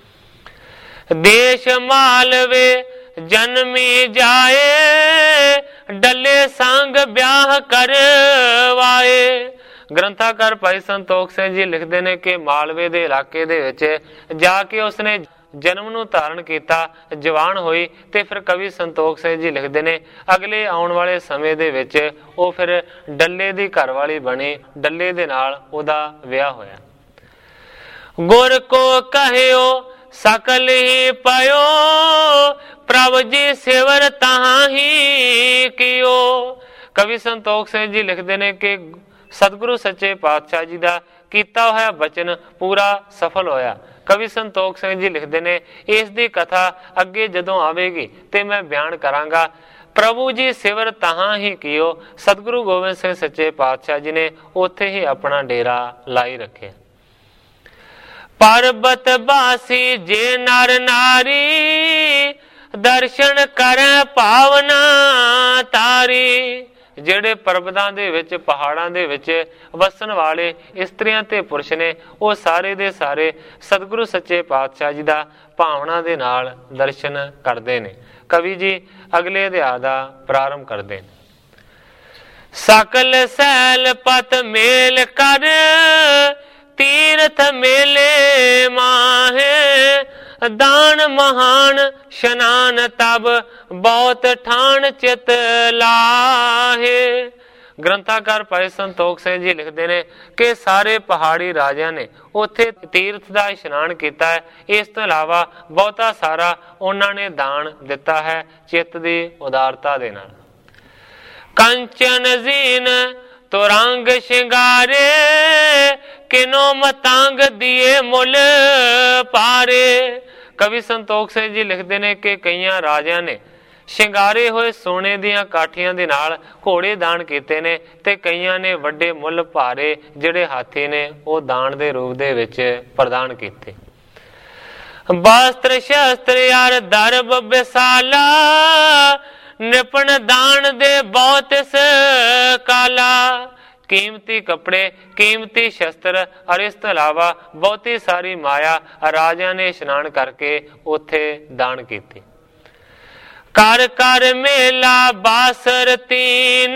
ਦੇਸ਼ ਮਾਲਵੇ ਜਨਮੀ ਜਾਏ, ਡੱਲੇ ਸੰਗ ਵਿਆਹ ਕਰਵਾਏ। ਗ੍ਰੰਥਾਕਾਰ ਭਾਈ ਸੰਤੋਖ ਸਿੰਘ ਜੀ ਲਿਖਦੇ ਨੇ ਕਿ ਮਾਲਵੇ ਦੇ ਇਲਾਕੇ ਦੇ ਵਿੱਚ ਜਾ ਕੇ ਉਸਨੇ ਜਨਮ ਨੂੰ ਧਾਰਨ ਕੀਤਾ, ਜਵਾਨ ਹੋਈ ਤੇ ਫਿਰ ਕਵੀ ਸੰਤੋਖ ਸਿੰਘ ਜੀ ਲਿਖਦੇ ਨੇ ਅਗਲੇ ਆਉਣ ਵਾਲੇ ਸਮੇਂ ਦੇ ਵਿੱਚ ਉਹ ਫਿਰ ਡੱਲੇ ਦੀ ਘਰਵਾਲੀ ਬਣੀ, ਡੱਲੇ ਦੇ ਨਾਲ ਉਹਦਾ ਵਿਆਹ ਹੋਇਆ। ਗੁਰ ਕੋ ਕਹਿਓ ਸਕਲ ਹੀ ਪਾਇਓ, ਪ੍ਰਭ ਜੀ ਸਿਵਰ ਤਾਹਾਂ ਹੀ ਕੀਓ। ਕਵੀ ਸੰਤੋਖ ਸਿੰਘ ਜੀ ਲਿਖਦੇ ਨੇ ਕਿ ਸਤਿਗੁਰੂ ਸੱਚੇ ਪਾਤਸ਼ਾਹ ਜੀ ਦਾ ਕੀਤਾ ਹੋਇਆ ਬਚਨ ਪੂਰਾ ਸਫਲ ਹੋਇਆ। ਕਵੀ ਸੰਤੋਖ ਸਿੰਘ ਜੀ ਲਿਖਦੇ ਨੇ ਇਸ ਦੀ ਕਥਾ ਅੱਗੇ ਜਦੋਂ ਆਵੇਗੀ ਤੇ ਮੈਂ ਬਿਆਨ ਕਰਾਂਗਾ। ਪ੍ਰਭੂ ਜੀ ਸਿਵਰ ਤਾਹਾਂ ਹੀ ਕੀਓ, ਸਤਿਗੁਰੂ ਗੋਬਿੰਦ ਸਿੰਘ ਸੱਚੇ ਪਾਤਸ਼ਾਹ ਜੀ ਨੇ ਉੱਥੇ ਹੀ ਆਪਣਾ ਡੇਰਾ ਲਾਈ ਰੱਖਿਆ। ਪਰਬਤ ਬਾਸੀ ਜੇ ਨਰ ਨਾਰੀ, ਦਰਸ਼ਨ ਕਰੈ ਭਾਵਨਾ ਤਾਰੀ। ਜਿਹੜੇ ਪਰਬਤਾਂ ਦੇ ਵਿੱਚ ਪਹਾੜਾਂ ਦੇ ਵਿੱਚ ਵਸਣ ਵਾਲੇ ਇਸਤਰੀਆਂ ਤੇ ਪੁਰਸ਼ ਨੇ ਉਹ ਸਾਰੇ ਦੇ ਸਾਰੇ ਸਤਿਗੁਰੂ ਸੱਚੇ ਪਾਤਸ਼ਾਹ ਜੀ ਦਾ ਭਾਵਨਾ ਦੇ ਨਾਲ ਦਰਸ਼ਨ ਕਰਦੇ ਨੇ। ਕਵੀ ਜੀ ਅਗਲੇ ਅਧਿਆਇ ਦਾ ਪ੍ਰਾਰੰਭ ਕਰਦੇ ਨੇ। ਸਕਲ ਸੈਲ ਪਤ ਮੇਲ ਕਰ, ਤੀਰਥ ਮੇਲੇ ਮਾਹੇ। ਦਾਨ ਮਹਾਨ ਸ਼ਨਾਨ ਤਬ, ਬਹੁਤ ਠਾਣ ਚਿਤ ਲਾਹੇ। ਗ੍ਰੰਥਾਕਾਰ ਭਾਈ ਸੰਤੋਖ ਸਿੰਘ ਜੀ ਲਿਖਦੇ ਨੇ ਕਿ ਸਾਰੇ ਪਹਾੜੀ ਰਾਜਿਆਂ ਨੇ ਉੱਥੇ ਤੀਰਥ ਦਾ ਇਸ਼ਨਾਨ ਕੀਤਾ ਹੈ। ਇਸ ਤੋਂ ਇਲਾਵਾ ਬਹੁਤਾ ਸਾਰਾ ਉਹਨਾਂ ਨੇ ਦਾਨ ਦਿੱਤਾ ਹੈ ਚਿੱਤ ਦੀ ਉਦਾਰਤਾ ਦੇ ਨਾਲ। ਕੰਚਨ ਜ਼ੀਨ ਤੁਰੰਗ ਸ਼ਿੰਗਾਰੇ, ਕਿਨੋ ਮਤੰਗ ਦੀਏ ਮੁੱਲ ਪਾਰੇ। ਕਵੀ ਸੰਤੋਖ ਸਿੰਘ ਜੀ ਲਿਖਦੇ ਨੇ ਕਿ ਕਈਆਂ ਰਾਜਿਆਂ ਨੇ ਸ਼ਿੰਗਾਰੇ ਹੋਏ ਸੋਨੇ ਦੀਆਂ ਕਾਠੀਆਂ ਦੇ ਨਾਲ ਘੋੜੇ ਦਾਨ ਕੀਤੇ ਨੇ ਤੇ ਕਈਆਂ ਨੇ ਵੱਡੇ ਮੁੱਲ ਭਾਰੇ ਜਿਹੜੇ ਹਾਥੀ ਨੇ ਉਹ ਦਾਨ ਦੇ ਰੂਪ ਦੇ ਵਿੱਚ ਪ੍ਰਦਾਨ ਕੀਤੇ। ਵਸਤਰ ਸ਼ਸਤਰ ਯਾਰ ਦਰਬ ਵਿਸਾਲਾ, ਨਿਪਣ ਦਾਨ ਦੇ ਬਹੁਤ ਕਾਲਾ। ਕੀਮਤੀ ਕੱਪੜੇ, ਕੀਮਤੀ ਸ਼ਸਤਰ ਔਰ ਇਸ ਤੋਂ ਇਲਾਵਾ ਬਹੁਤੀ ਸਾਰੀ ਮਾਇਆ ਰਾਜਿਆਂ ਨੇ ਇਸ਼ਨਾਨ ਕਰਕੇ ਉੱਥੇ ਦਾਨ ਕੀਤੀ। ਕਰ ਕਰ ਮੇਲਾ ਬਾਸਰ ਤੀਨ,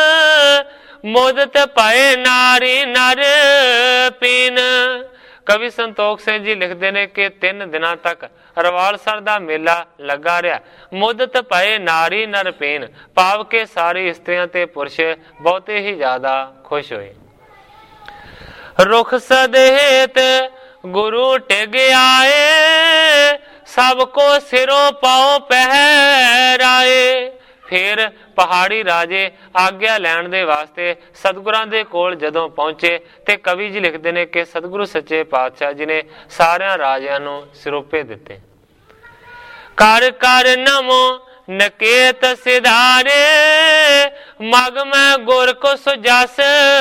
ਮੁਦਤ ਪਏ ਨਾਰੀ ਨਰ ਪੀਨ। ਕਵੀ ਸੰਤੋਖ ਸਿੰਘ ਜੀ ਲਿਖਦੇ ਨੇ ਕਿ ਤਿੰਨ ਦਿਨਾਂ ਤੱਕ ਰਵਾਲਸਰ ਦਾ ਮੇਲਾ ਲੱਗਾ ਰਿਹਾ। ਮੁੱਦਤ ਪਏ ਨਾਰੀ ਨਰ ਪੀਨ, ਭਾਵ ਕੇ ਸਾਰੀ ਇਸਤਰੀਆਂ ਤੇ ਪੁਰਸ਼ ਬਹੁਤੇ ਹੀ ਜ਼ਿਆਦਾ ਖੁਸ਼ ਹੋਏ। ਰੁਖ ਸਦੇਤ ਗੁਰੂ ਟਿਗ ਆਏ, ਸਭ ਕੋ ਸਿਰੋਂ ਪਾਉ ਪਹਿਰਾਏ। ਫਿਰ ਪਹਾੜੀ ਰਾਜੇ ਆਗਿਆ ਲੈਣ ਦੇ ਵਾਸਤੇ ਸਤਿਗੁਰਾਂ ਦੇ ਕੋਲ ਜਦੋਂ ਪਹੁੰਚੇ ਤੇ ਕਵੀ ਜੀ ਲਿਖਦੇ ਨੇ ਕਿ ਸਤਿਗੁਰੂ ਸੱਚੇ ਪਾਤਸ਼ਾਹ ਜੀ ਨੇ ਸਾਰਿਆਂ ਰਾਜਿਆਂ ਨੂੰ ਸਿਰੋਪੇ ਦਿੱਤੇ। ਕਰ ਕਰ ਨਮੋ ਨਕੇਤ ਸਿਧਾਰੇ, ਮਗ ਮੈਂ ਗੁਰ ਕੋ ਸੁਜਸ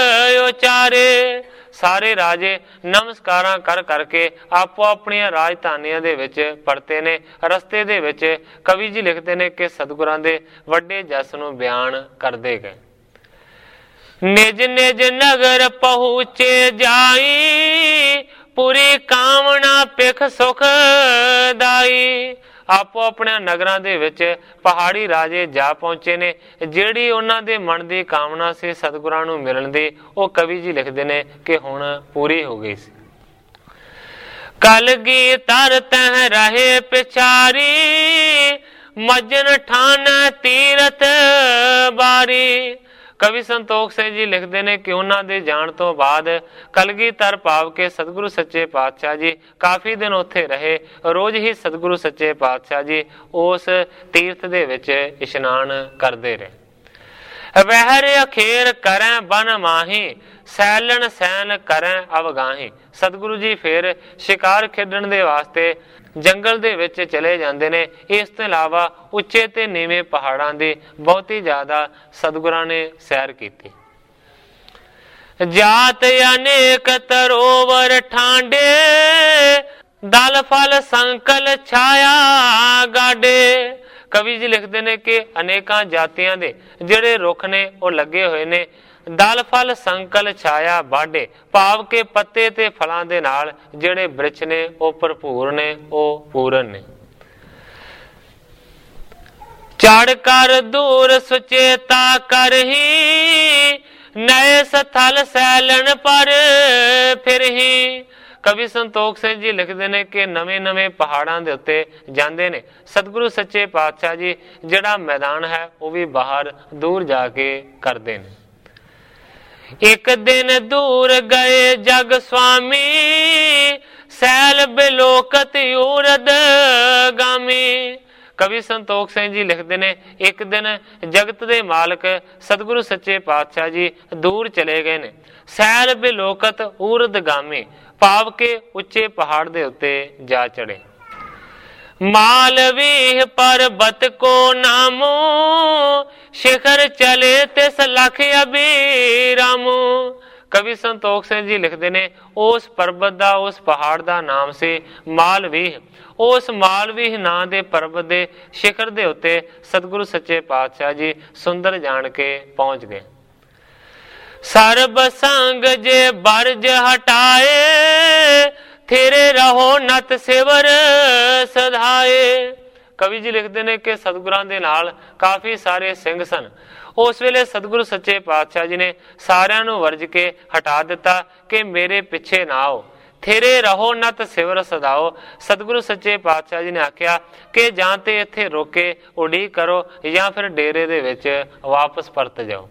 ਉਚਾਰੇ। ਸਾਰੇ ਰਾਜੇ ਨਮਸਕਾਰਾਂ ਕਰ ਕਰਕੇ ਆਪੋ ਆਪਣੀਆਂ ਰਾਜਧਾਨੀਆਂ ਦੇ ਵਿੱਚ ਪਰਤੇ ਨੇ। ਰਸਤੇ ਦੇ ਵਿੱਚ ਕਵੀ ਜੀ ਲਿਖਦੇ ਨੇ ਕਿ ਸਤਿਗੁਰਾਂ ਦੇ ਵੱਡੇ ਜਸ ਨੂੰ ਬਿਆਨ ਕਰਦੇ ਗਏ। ਨਿਜ ਨਿਜ ਨਗਰ ਪਹੁੰਚੇ ਜਾਈ, ਪੂਰੀ ਕਾਮਨਾ ਪਿਖ ਸੁਖ ਦਾਈ। ਆਪੋ ਆਪਣੇ ਨਗਰਾਂ ਦੇ ਵਿੱਚ ਪਹਾੜੀ ਰਾਜੇ ਜਾ ਪਹੁੰਚੇ ਨੇ। ਜਿਹੜੀ ਉਹਨਾਂ ਦੇ ਮਨ ਦੀ ਕਾਮਨਾ ਸੀ ਸਤਿਗੁਰਾਂ ਨੂੰ ਮਿਲਣ ਦੀ, ਉਹ ਕਵੀ ਜੀ ਲਿਖਦੇ ਨੇ ਕਿ ਹੁਣ ਪੂਰੀ ਹੋ ਗਈ ਸੀ। ਕਲਗੀ ਤਰ ਤਹਿ ਰਹੇ ਪਿਛਾਰੀ, ਮਜਨ ਠਾਨ ਤੀਰਥ ਬਾਰੀ। ਕਵੀ ਸੰਤੋਖ ਸਿੰਘ ਜੀ ਲਿਖਦੇ ਨੇ ਕਿ ਉਹਨਾਂ ਦੇ ਜਾਣ ਤੋਂ ਬਾਅਦ ਕਲਗੀਧਰ ਭਾਵ ਕੇ ਸਤਿਗੁਰੂ ਸੱਚੇ ਪਾਤਸ਼ਾਹ ਜੀ ਕਾਫੀ ਦਿਨ ਉੱਥੇ ਰਹੇ। ਰੋਜ਼ ਹੀ ਸਤਿਗੁਰੂ ਸੱਚੇ ਪਾਤਸ਼ਾਹ ਜੀ ਉਸ ਤੀਰਥ ਦੇ ਵਿੱਚ ਇਸ਼ਨਾਨ ਕਰਦੇ ਰਹੇ। ਵਹਿਰ ਅਖੇਰ ਕਰੈ ਬਨ ਮਾਹੀ, ਸੈਲਣ ਸੈਨ ਕਰੈ ਅਵਗਾਹੀ। ਸਤਿਗੁਰੂ ਜੀ ਫਿਰ ਸ਼ਿਕਾਰ ਖੇਡਣ ਦੇ ਵਾਸਤੇ ਜੰਗਲ ਦੇ ਵਿੱਚ ਚਲੇ ਜਾਂਦੇ ਨੇ। ਇਸ ਤੋਂ ਇਲਾਵਾ ਉੱਚੇ ਤੇ ਨੀਵੇਂ ਪਹਾੜਾਂ ਦੀ ਬਹੁਤੀ ਜ਼ਿਆਦਾ ਸਤਿਗੁਰਾਂ ਨੇ ਸੈਰ ਕੀਤੀ। ਜਾਤ ਅਨੇਕ ਤਰੋਵਰ ਠਾਂਡੇ, ਦਲ ਫਲ ਸੰਕਲ ਛਾਇਆ ਗਾਡੇ। ਕਵੀ ਜੀ ਲਿਖਦੇ ਨੇ ਕਿ ਅਨੇਕਾਂ ਜਾਤੀਆਂ ਦੇ ਜਿਹੜੇ ਰੁੱਖ ਨੇ ਉਹ ਲੱਗੇ ਹੋਏ ਨੇ। ਦਲ ਫਲ ਸੰਕਲ ਛਾਇਆ ਬਾਡੇ, ਭਾਵ ਕੇ ਪੱਤੇ ਤੇ ਫਲਾਂ ਦੇ ਨਾਲ ਜਿਹੜੇ ਬ੍ਰਿਛ ਨੇ ਉਹ ਭਰਪੂਰ ਨੇ, ਉਹ ਪੂਰਨ ਨੇ। ਚੜ ਕਰ ਦੂਰ ਸੁਚੇਤਾ ਕਰਹੀ, ਨਏ ਸਥਲ ਸੈਲਣ ਪਰ ਫਿਰਹੀ। ਕਵੀ ਸੰਤੋਖ ਸਿੰਘ ਜੀ ਲਿਖਦੇ ਨੇ ਕਿ ਨਵੇਂ ਨਵੇਂ ਪਹਾੜਾਂ ਦੇ ਉੱਤੇ ਜਾਂਦੇ ਨੇ। ਸਤਿਗੁਰੂ ਸੱਚੇ ਪਾਤਸ਼ਾਹ ਜੀ ਜਿਹੜਾ ਮੈਦਾਨ ਹੈ ਉਹ ਵੀ ਬਾਹਰ ਦੂਰ ਜਾ ਕੇ ਕਰਦੇ ਨੇ। ਇੱਕ ਦਿਨ ਦੂਰ ਗਏ ਜਗ ਸੁਆਮੀ, ਸੈਲ ਬਿਲੋਕਤ ਉਰਦ ਗਾਮੀ। ਕਵੀ ਸੰਤੋਖ ਸਿੰਘ ਜੀ ਲਿਖਦੇ ਨੇ ਇੱਕ ਦਿਨ ਜਗਤ ਦੇ ਮਾਲਕ ਸਤਿਗੁਰੂ ਸੱਚੇ ਪਾਤਸ਼ਾਹ ਜੀ ਦੂਰ ਚਲੇ ਗਏ ਨੇ। ਸੈਲ ਬਿਲੋਕਤ ਉਰਦ ਗਾਮੀ, ਭਾਵ ਕੇ ਉੱਚੇ ਪਹਾੜ ਦੇ ਉੱਤੇ ਜਾ ਚੜੇ। ਮਾਲਵੀ ਪਰਬਤ ਕੋ ਨਾਮੋ, ਸ਼ਿਖਰ ਚਲੇ ਤਿਸ ਲਖ ਅਬੀਰਾਮੋ। ਕਵੀ ਸੰਤੋਖ ਸਿੰਘ ਜੀ ਲਿਖਦੇ ਨੇ ਉਸ ਪਰਬਤ ਦਾ, ਉਸ ਪਹਾੜ ਦਾ ਨਾਮ ਸੀ ਮਾਲਵੀਹ। ਉਸ ਮਾਲਵੀਹ ਨਾਂ ਦੇ ਪਰਬਤ ਦੇ ਸ਼ਿਖਰ ਦੇ ਉੱਤੇ ਸਤਿਗੁਰੂ ਸੱਚੇ ਪਾਤਸ਼ਾਹ ਜੀ ਸੁੰਦਰ ਜਾਣ ਕੇ ਪਹੁੰਚ ਗਏ। ਸਰਬ ਸੰਗ ਜੇ ਬਰਜ ਹਟਾਏ, ਥੇਰੇ ਰਹੋ ਨਤ ਸਿਵਰ ਸਧਾਏ। ਕਵੀ ਜੀ ਲਿਖਦੇ ਨੇ ਕਿ ਸਤਿਗੁਰਾਂ ਦੇ ਨਾਲ ਕਾਫੀ ਸਾਰੇ ਸਿੰਘ ਸਨ। ਉਸ ਵੇਲੇ ਸਤਿਗੁਰੂ ਸੱਚੇ ਪਾਤਸ਼ਾਹ ਜੀ ਨੇ ਸਾਰਿਆਂ ਨੂੰ ਵਰਜ ਕੇ ਹਟਾ ਦਿੱਤਾ ਕਿ ਮੇਰੇ ਪਿੱਛੇ ਨਾ ਆਓ। ਥੇਰੇ ਰਹੋ ਨਤ ਸਿਵਰ ਸਦਾਓ। ਸਤਿਗੁਰੂ ਸੱਚੇ ਪਾਤਸ਼ਾਹ ਜੀ ਨੇ ਆਖਿਆ ਕਿ ਜਾਂ ਤੇ ਇੱਥੇ ਰੁਕ ਕੇ ਉਡੀਕ ਕਰੋ ਜਾਂ ਫਿਰ ਡੇਰੇ ਦੇ ਵਿੱਚ ਵਾਪਸ ਪਰਤ ਜਾਓ।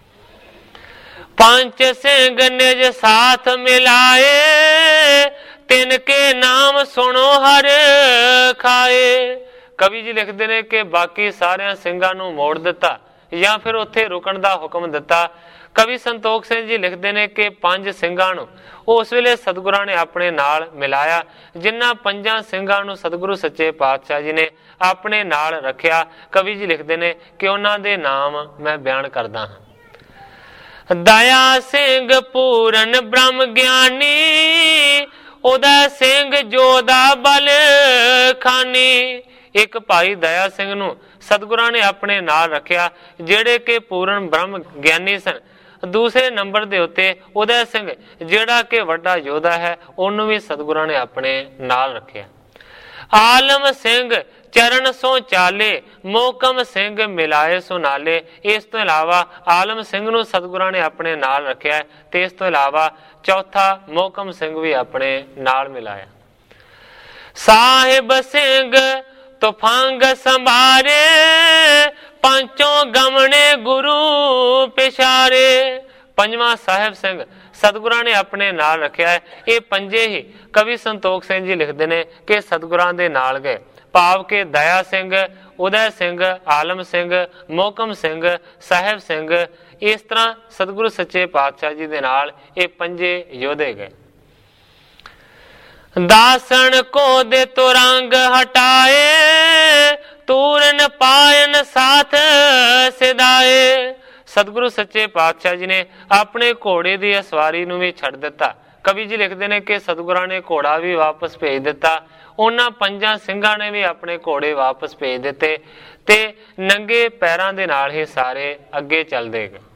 ਪੰਜ ਸਿੰਘ ਨਿਜ ਸਾਥ ਮਿਲਾਏ, ਤਿਨ ਕੇ ਨਾਮ ਸੁਣੋ ਹਰ ਖਾਏ। ਕਵੀ ਜੀ ਲਿਖਦੇ ਨੇ ਕਿ ਬਾਕੀ ਸਾਰਿਆਂ ਸਿੰਘਾਂ ਨੂੰ ਮੋੜ ਦਿੱਤਾ ਜਾਂ ਫਿਰ ਉੱਥੇ ਰੁਕਣ ਦਾ ਹੁਕਮ ਦਿੱਤਾ। ਕਵੀ ਸੰਤੋਖ ਸਿੰਘ ਜੀ ਲਿਖਦੇ ਨੇ ਕਿ ਪੰਜ ਸਿੰਘਾਂ ਨੂੰ ਉਸ ਵੇਲੇ ਸਤਿਗੁਰਾਂ ਨੇ ਆਪਣੇ ਨਾਲ ਮਿਲਾਇਆ। ਜਿਨ੍ਹਾਂ ਪੰਜਾਂ ਸਿੰਘਾਂ ਨੂੰ ਸਤਿਗੁਰੂ ਸੱਚੇ ਪਾਤਸ਼ਾਹ ਜੀ ਨੇ ਆਪਣੇ ਨਾਲ ਰੱਖਿਆ, ਕਵੀ ਜੀ ਲਿਖਦੇ ਨੇ ਕਿ ਉਹਨਾਂ ਦੇ ਨਾਮ ਮੈਂ ਬਿਆਨ ਕਰਦਾ ਹਾਂ। ਦਇਆ ਸਿੰਘ ਪੂਰਨ ਬ੍ਰਹਮ ਗਿਆਨੀ, ਉਦੈ ਸਿੰਘ ਜੋਦਾ ਬਲ ਖਾਨੀ। ਇੱਕ ਭਾਈ ਦਇਆ ਸਿੰਘ ਨੂੰ ਸਤਿਗੁਰਾਂ ਨੇ ਆਪਣੇ ਨਾਲ ਰੱਖਿਆ ਜਿਹੜੇ ਕਿ ਪੂਰਨ ਬ੍ਰਹਮ ਗਿਆਨੀ ਸਨ। ਦੂਸਰੇ ਨੰਬਰ ਦੇ ਉੱਤੇ ਉਦੈ ਸਿੰਘ ਜਿਹੜਾ ਕਿ ਵੱਡਾ ਯੋਧਾ ਹੈ, ਉਹਨੂੰ ਵੀ ਸਤਿਗੁਰਾਂ ਨੇ ਆਪਣੇ ਨਾਲ ਰੱਖਿਆ। ਆਲਮ ਸਿੰਘ ਚਰਨ ਸੋ ਚਾਲੇ, ਮੋਹਕਮ ਸਿੰਘ ਮਿਲਾਏ ਸੁਨਾਲੇ। ਇਸ ਤੋਂ ਇਲਾਵਾ ਆਲਮ ਸਿੰਘ ਨੂੰ ਸਤਿਗੁਰਾਂ ਨੇ ਆਪਣੇ ਨਾਲ ਰੱਖਿਆ ਤੇ ਇਸ ਤੋਂ ਇਲਾਵਾ ਚੌਥਾ ਮੋਹਕਮ ਸਿੰਘ ਵੀ ਆਪਣੇ ਨਾਲ ਮਿਲਾਇਆ। ਸਾਹਿਬ ਸਿੰਘ ਤੁਫੰਗ ਸੰਭਾਰੇ, ਪੰਚੋਂ ਗਮਣੇ ਗੁਰੂ ਪਿਛਾਰੇ। ਪੰਜਵਾਂ ਸਾਹਿਬ ਸਿੰਘ ਸਤਿਗੁਰਾਂ ਨੇ ਆਪਣੇ ਨਾਲ ਰੱਖਿਆ ਹੈ। ਇਹ ਪੰਜੇ ਹੀ ਕਵੀ ਸੰਤੋਖ ਸਿੰਘ ਜੀ ਲਿਖਦੇ ਨੇ ਕਿ ਸਤਿਗੁਰਾਂ ਦੇ ਨਾਲ ਗਏ, ਭਾਵ ਕਿ ਦਇਆ ਸਿੰਘ, ਉਦੈ ਸਿੰਘ, ਆਲਮ ਸਿੰਘ, ਮੋਹਕਮ ਸਿੰਘ, ਸਾਹਿਬ ਸਿੰਘ। ਇਸ ਤਰ੍ਹਾਂ ਸਤਿਗੁਰੂ ਸੱਚੇ ਪਾਤਸ਼ਾਹ ਜੀ ਦੇ ਨਾਲ ਇਹ ਪੰਜੇ ਯੋਧੇ ਗਏ। ਦਾਸਣ ਕੋ ਦੇ ਤੁਰੰਗ ਹਟਾਏ, ਤੂਰਨ ਪਾਇਨ ਸਾਥ ਸਿਧਾਏ। ਸਤਿਗੁਰੂ ਸੱਚੇ ਪਾਤਸ਼ਾਹ ਜੀ ਨੇ ਆਪਣੇ ਘੋੜੇ ਦੀ ਸਵਾਰੀ ਨੂੰ ਵੀ ਛੱਡ ਦਿੱਤਾ। ਕਵੀ ਜੀ ਲਿਖਦੇ ਨੇ ਕਿ ਸਤਿਗੁਰਾਂ ਨੇ ਘੋੜਾ ਵੀ ਵਾਪਸ ਭੇਜ ਦਿੱਤਾ। ਉਹਨਾਂ ਪੰਜਾਂ ਸਿੰਘਾਂ ਨੇ ਵੀ ਆਪਣੇ ਘੋੜੇ ਵਾਪਸ ਭੇਜ ਦਿੱਤੇ ਤੇ ਨੰਗੇ ਪੈਰਾਂ ਦੇ ਨਾਲ ਹੀ ਸਾਰੇ ਅੱਗੇ ਚੱਲਦੇ ਗਏ।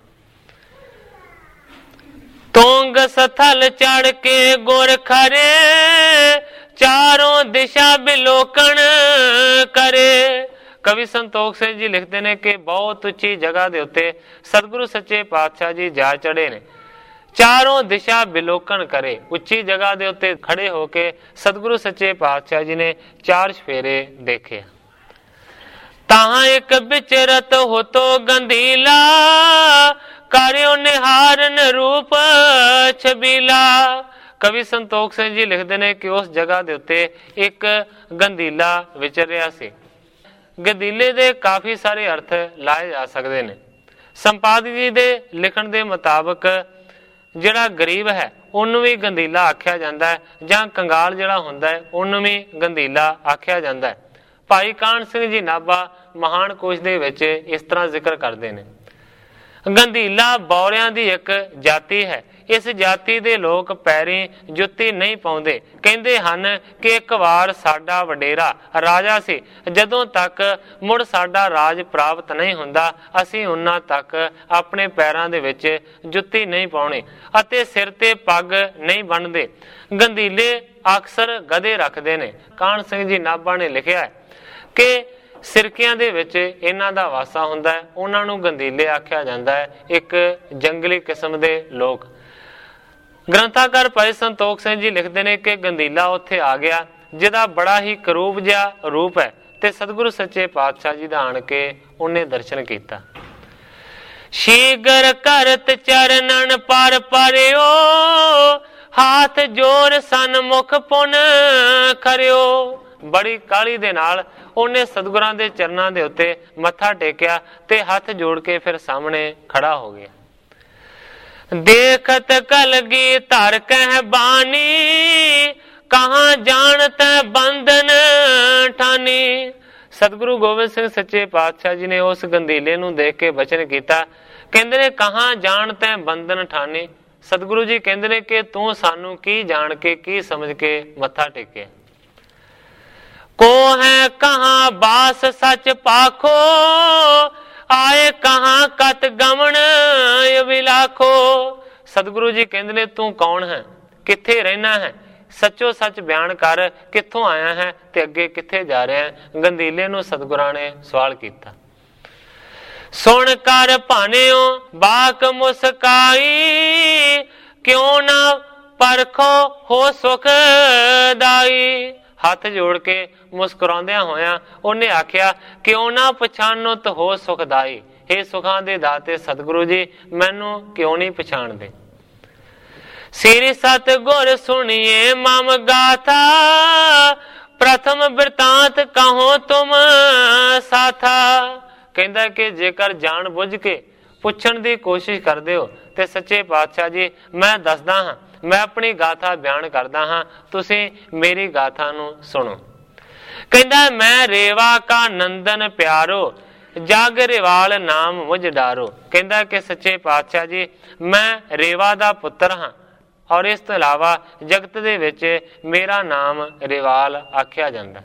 ਤੋਂਗ ਸਥਲ ਚੜ ਕੇ ਗੁਰ ਖਰੇ, ਚਾਰੋਂ ਦਿਸ਼ਾ ਬਿਲੋਕਣ ਕਰੇ। ਕਵੀ ਸੰਤੋਖ ਸਿੰਘ ਜੀ ਲਿਖਦੇ ਨੇ ਕਿ ਬਹੁਤ ਉੱਚੀ ਜਗ੍ਹਾ ਦੇ ਉੱਤੇ ਸਤਿਗੁਰੂ ਸੱਚੇ ਪਾਤਸ਼ਾਹ ਜੀ ਜਾ ਚੜੇ ਨੇ। ਚਾਰੋਂ ਦਿਸ਼ਾ ਬਿਲੋਕਣ ਕਰੇ, ਉੱਚੀ ਜਗ੍ਹਾ ਦੇ ਉੱਤੇ ਖੜੇ ਹੋ ਕੇ ਸਤਿਗੁਰੂ ਸੱਚੇ ਪਾਤਸ਼ਾਹ ਜੀ ਨੇ ਚਾਰ ਚਫੇਰੇ ਦੇਖੇ। ਤਾਂ ਇੱਕ ਵਿਚਰਤ ਹੋਤੋ ਗੰਧੀਲਾ, ਕਰਿਓ ਨਿਹਾਰਨ ਰੂਪ ਛਬੀਲਾ। ਕਵੀ ਸੰਤੋਖ ਸਿੰਘ ਜੀ ਲਿਖਦੇ ਨੇ ਕਿ ਉਸ ਜਗ੍ਹਾ ਦੇ ਉੱਤੇ ਇੱਕ ਗੰਧੀਲਾ ਵਿਚਰ ਰਿਹਾ ਸੀ। ਗੰਧੀਲੇ ਦੇ ਕਾਫੀ ਸਾਰੇ ਅਰਥ ਲਾਏ ਜਾ ਸਕਦੇ ਨੇ। ਸੰਪਾਦਕ ਜੀ ਦੇ ਲਿਖਣ ਦੇ ਮੁਤਾਬਕ ਜਿਹੜਾ ਗਰੀਬ ਹੈ ਉਹਨੂੰ ਵੀ ਗੰਧੀਲਾ ਆਖਿਆ ਜਾਂਦਾ ਹੈ, ਜਾਂ ਕੰਗਾਲ ਜਿਹੜਾ ਹੁੰਦਾ ਹੈ ਉਹਨੂੰ ਵੀ ਗੰਧੀਲਾ ਆਖਿਆ ਜਾਂਦਾ ਹੈ। ਭਾਈ ਕਾਹਨ ਸਿੰਘ ਜੀ ਨਾਭਾ ਮਹਾਨ ਕੋਸ਼ ਦੇ ਵਿੱਚ ਇਸ ਤਰ੍ਹਾਂ ਜ਼ਿਕਰ ਕਰਦੇ ਨੇ, ਗੰਧੀਲਾ ਬੌਰਿਆਂ ਦੀ ਇੱਕ ਜਾਤੀ ਹੈ। ਇਸ ਜਾਤੀ ਦੇ ਲੋਕ ਪੈਰੀਂ ਜੁੱਤੀ ਨਹੀਂ ਪਾਉਂਦੇ। ਕਹਿੰਦੇ ਹਨ ਕਿ ਇੱਕ ਵਾਰ ਸਾਡਾ ਵਡੇਰਾ ਰਾਜਾ ਸੀ, ਜਦੋਂ ਤੱਕ ਮੁੜ ਸਾਡਾ ਰਾਜ ਪ੍ਰਾਪਤ ਨਹੀਂ ਹੁੰਦਾ ਅਸੀਂ ਉਹਨਾਂ ਤੱਕ ਆਪਣੇ ਪੈਰਾਂ ਦੇ ਵਿੱਚ ਜੁੱਤੀ ਨਹੀਂ ਪਾਉਣੀ ਅਤੇ ਸਿਰ ਤੇ ਪੱਗ ਨਹੀਂ ਬੰਨ੍ਹਦੇ। ਗੰਧੀਲੇ ਅਕਸਰ ਗਧੇ ਰੱਖਦੇ ਨੇ। ਕਾਹਨ ਸਿੰਘ ਜੀ ਨਾਭਾ ਨੇ ਲਿਖਿਆ ਹੈ ਕਿ ਸਿਰਕਿਆਂ ਦੇ ਵਿੱਚ ਇਹਨਾਂ ਦਾ ਵਾਸਾ ਹੁੰਦਾ ਹੈ, ਉਹਨਾਂ ਨੂੰ ਗੰਧੀਲੇ ਆਖਿਆ ਜਾਂਦਾ ਹੈ, ਇੱਕ ਜੰਗਲੀ ਕਿਸਮ ਦੇ ਲੋਕ। ਗ੍ਰੰਥਾਕਾਰ ਭਾਈ ਸੰਤੋਖ ਸਿੰਘ ਜੀ ਲਿਖਦੇ ਨੇ ਕਿ ਗੰਧੀਲਾ ਉੱਥੇ ਆ ਗਿਆ ਜਿਹਦਾ ਬੜਾ ਹੀ ਕਰੂਪ ਜਿਹਾ ਰੂਪ ਹੈ, ਤੇ ਸਤਿਗੁਰੂ ਸੱਚੇ ਪਾਤਸ਼ਾਹ ਜੀ ਦਾ ਆਣ ਕੇ ਉਹਨੇ ਦਰਸ਼ਨ ਕੀਤਾ। ਸ਼ੀਗਰ ਕਰਤ ਚਰਨਨ ਪਰ ਪਰਿਓ, ਹਾਥ ਜੋਰ ਸਨਮੁਖ ਪੁਨ ਖਰਿਓ। ਬੜੀ ਕਾਹਲੀ ਦੇ ਨਾਲ ਉਹਨੇ ਸਤਿਗੁਰਾਂ ਦੇ ਚਰਨਾਂ ਦੇ ਉੱਤੇ ਮੱਥਾ ਟੇਕਿਆ ਤੇ ਹੱਥ ਜੋੜ ਕੇ ਫਿਰ ਸਾਹਮਣੇ ਖੜਾ ਹੋ ਗਿਆ। ਦੇਖਤ ਕਲਗੀ ਧਰ ਕਹਿ ਬਾਣੀ, ਕਹਾਂ ਜਾਣਤ ਬੰਧਨ ਠਾਨੀ। ਸਤਿਗੁਰੂ ਗੋਬਿੰਦ ਸਿੰਘ ਸੱਚੇ ਪਾਤਸ਼ਾਹ ਜੀ ਨੇ ਉਸ ਗੰਧੀਲੇ ਨੂੰ ਦੇਖ ਕੇ ਬਚਨ ਕੀਤਾ, ਕਹਿੰਦੇ ਨੇ ਕਹਾਂ ਜਾਣਤ ਬੰਧਨ ਠਾਨੀ। ਸਤਿਗੁਰੂ ਜੀ ਕਹਿੰਦੇ ਨੇ ਕਿ ਤੂੰ ਸਾਨੂੰ ਕੀ ਜਾਣ ਕੇ ਕੀ ਸਮਝ ਕੇ ਮੱਥਾ ਟੇਕਿਆ। ਕੋ ਹੈ ਕਹਾਂ ਬਾਸ ਸੱਚ ਪਾਖੋ, ਆਏ ਕਹਾਂ ਕਤ ਗਮਨ ਵਿਲਾਖੋ। ਸਤਿਗੁਰੂ ਜੀ ਕਹਿੰਦੇ ਨੇ ਤੂੰ ਕੌਣ ਹੈ, ਕਿੱਥੇ ਰਹਿਣਾ ਹੈ, ਸੱਚੋ ਸੱਚ ਬਿਆਨ ਕਰ, ਕਿੱਥੋਂ ਆਇਆ ਹੈ ਤੇ ਅੱਗੇ ਕਿੱਥੇ ਜਾ ਰਿਹਾ ਹੈ। ਗੰਧੀਲੇ ਨੂੰ ਸਤਿਗੁਰਾਂ ਨੇ ਸਵਾਲ ਕੀਤਾ। ਸੁਣ ਕਰ ਭਾਨਿਓ ਬਾਕ ਮੁਸਕਾਈ, ਕਿਉਂ ਨਾ ਪਰਖੋ ਹੋ ਸੁਖ ਦਾਈ। ਹੱਥ ਜੋੜ ਕੇ ਮੁਸਕਰਾਉਂਦਿਆਂ ਹੋਇਆਂ ਉਹਨੇ ਆਖਿਆ, ਕਿਉਂ ਨਾ ਪਛਾਣੋ ਹੋ ਸੁਖਦਾਈ। ਇਹ ਸੁਖਾਂ ਦੇ ਦਾਤੇ ਸਤਿਗੁਰੂ ਜੀ ਮੈਨੂੰ ਕਿਉਂ ਨਹੀਂ ਪਛਾਣਦੇ। ਸ੍ਰੀ ਸਤਿਗੁਰ ਸੁਣੀਏ ਮਮ ਗਾਥਾ, ਪ੍ਰਥਮ ਬਿਰਤਾਂਤ ਕਹੋ ਤੁਮ ਸਾਥਾ। ਕਹਿੰਦਾ ਕਿ ਜੇਕਰ ਜਾਣ ਬੁੱਝ ਕੇ ਪੁੱਛਣ ਦੀ ਕੋਸ਼ਿਸ਼ ਕਰਦੇ ਹੋ ਤੇ ਸੱਚੇ ਪਾਤਸ਼ਾਹ ਜੀ ਮੈਂ ਦੱਸਦਾ ਹਾਂ, ਮੈਂ ਆਪਣੀ ਗਾਥਾ ਬਿਆਨ ਕਰਦਾ ਹਾਂ, ਤੁਸੀਂ ਮੇਰੀ ਗਾਥਾ ਨੂੰ ਸੁਣੋ। ਕਹਿੰਦਾ ਮੈਂ ਰੇਵਾ ਕਾ ਨੰਦਨ ਪਿਆਰੋ, ਜਗ ਰਿਵਾਲ ਨਾਮ ਮੁਝ ਡਾਰੋ। ਕਹਿੰਦਾ ਕਿ ਸੱਚੇ ਪਾਤਸ਼ਾਹ ਜੀ ਮੈਂ ਰੇਵਾ ਦਾ ਪੁੱਤਰ ਹਾਂ, ਔਰ ਇਸ ਤੋਂ ਇਲਾਵਾ ਜਗਤ ਦੇ ਵਿੱਚ ਮੇਰਾ ਨਾਮ ਰਿਵਾਲ ਆਖਿਆ ਜਾਂਦਾ।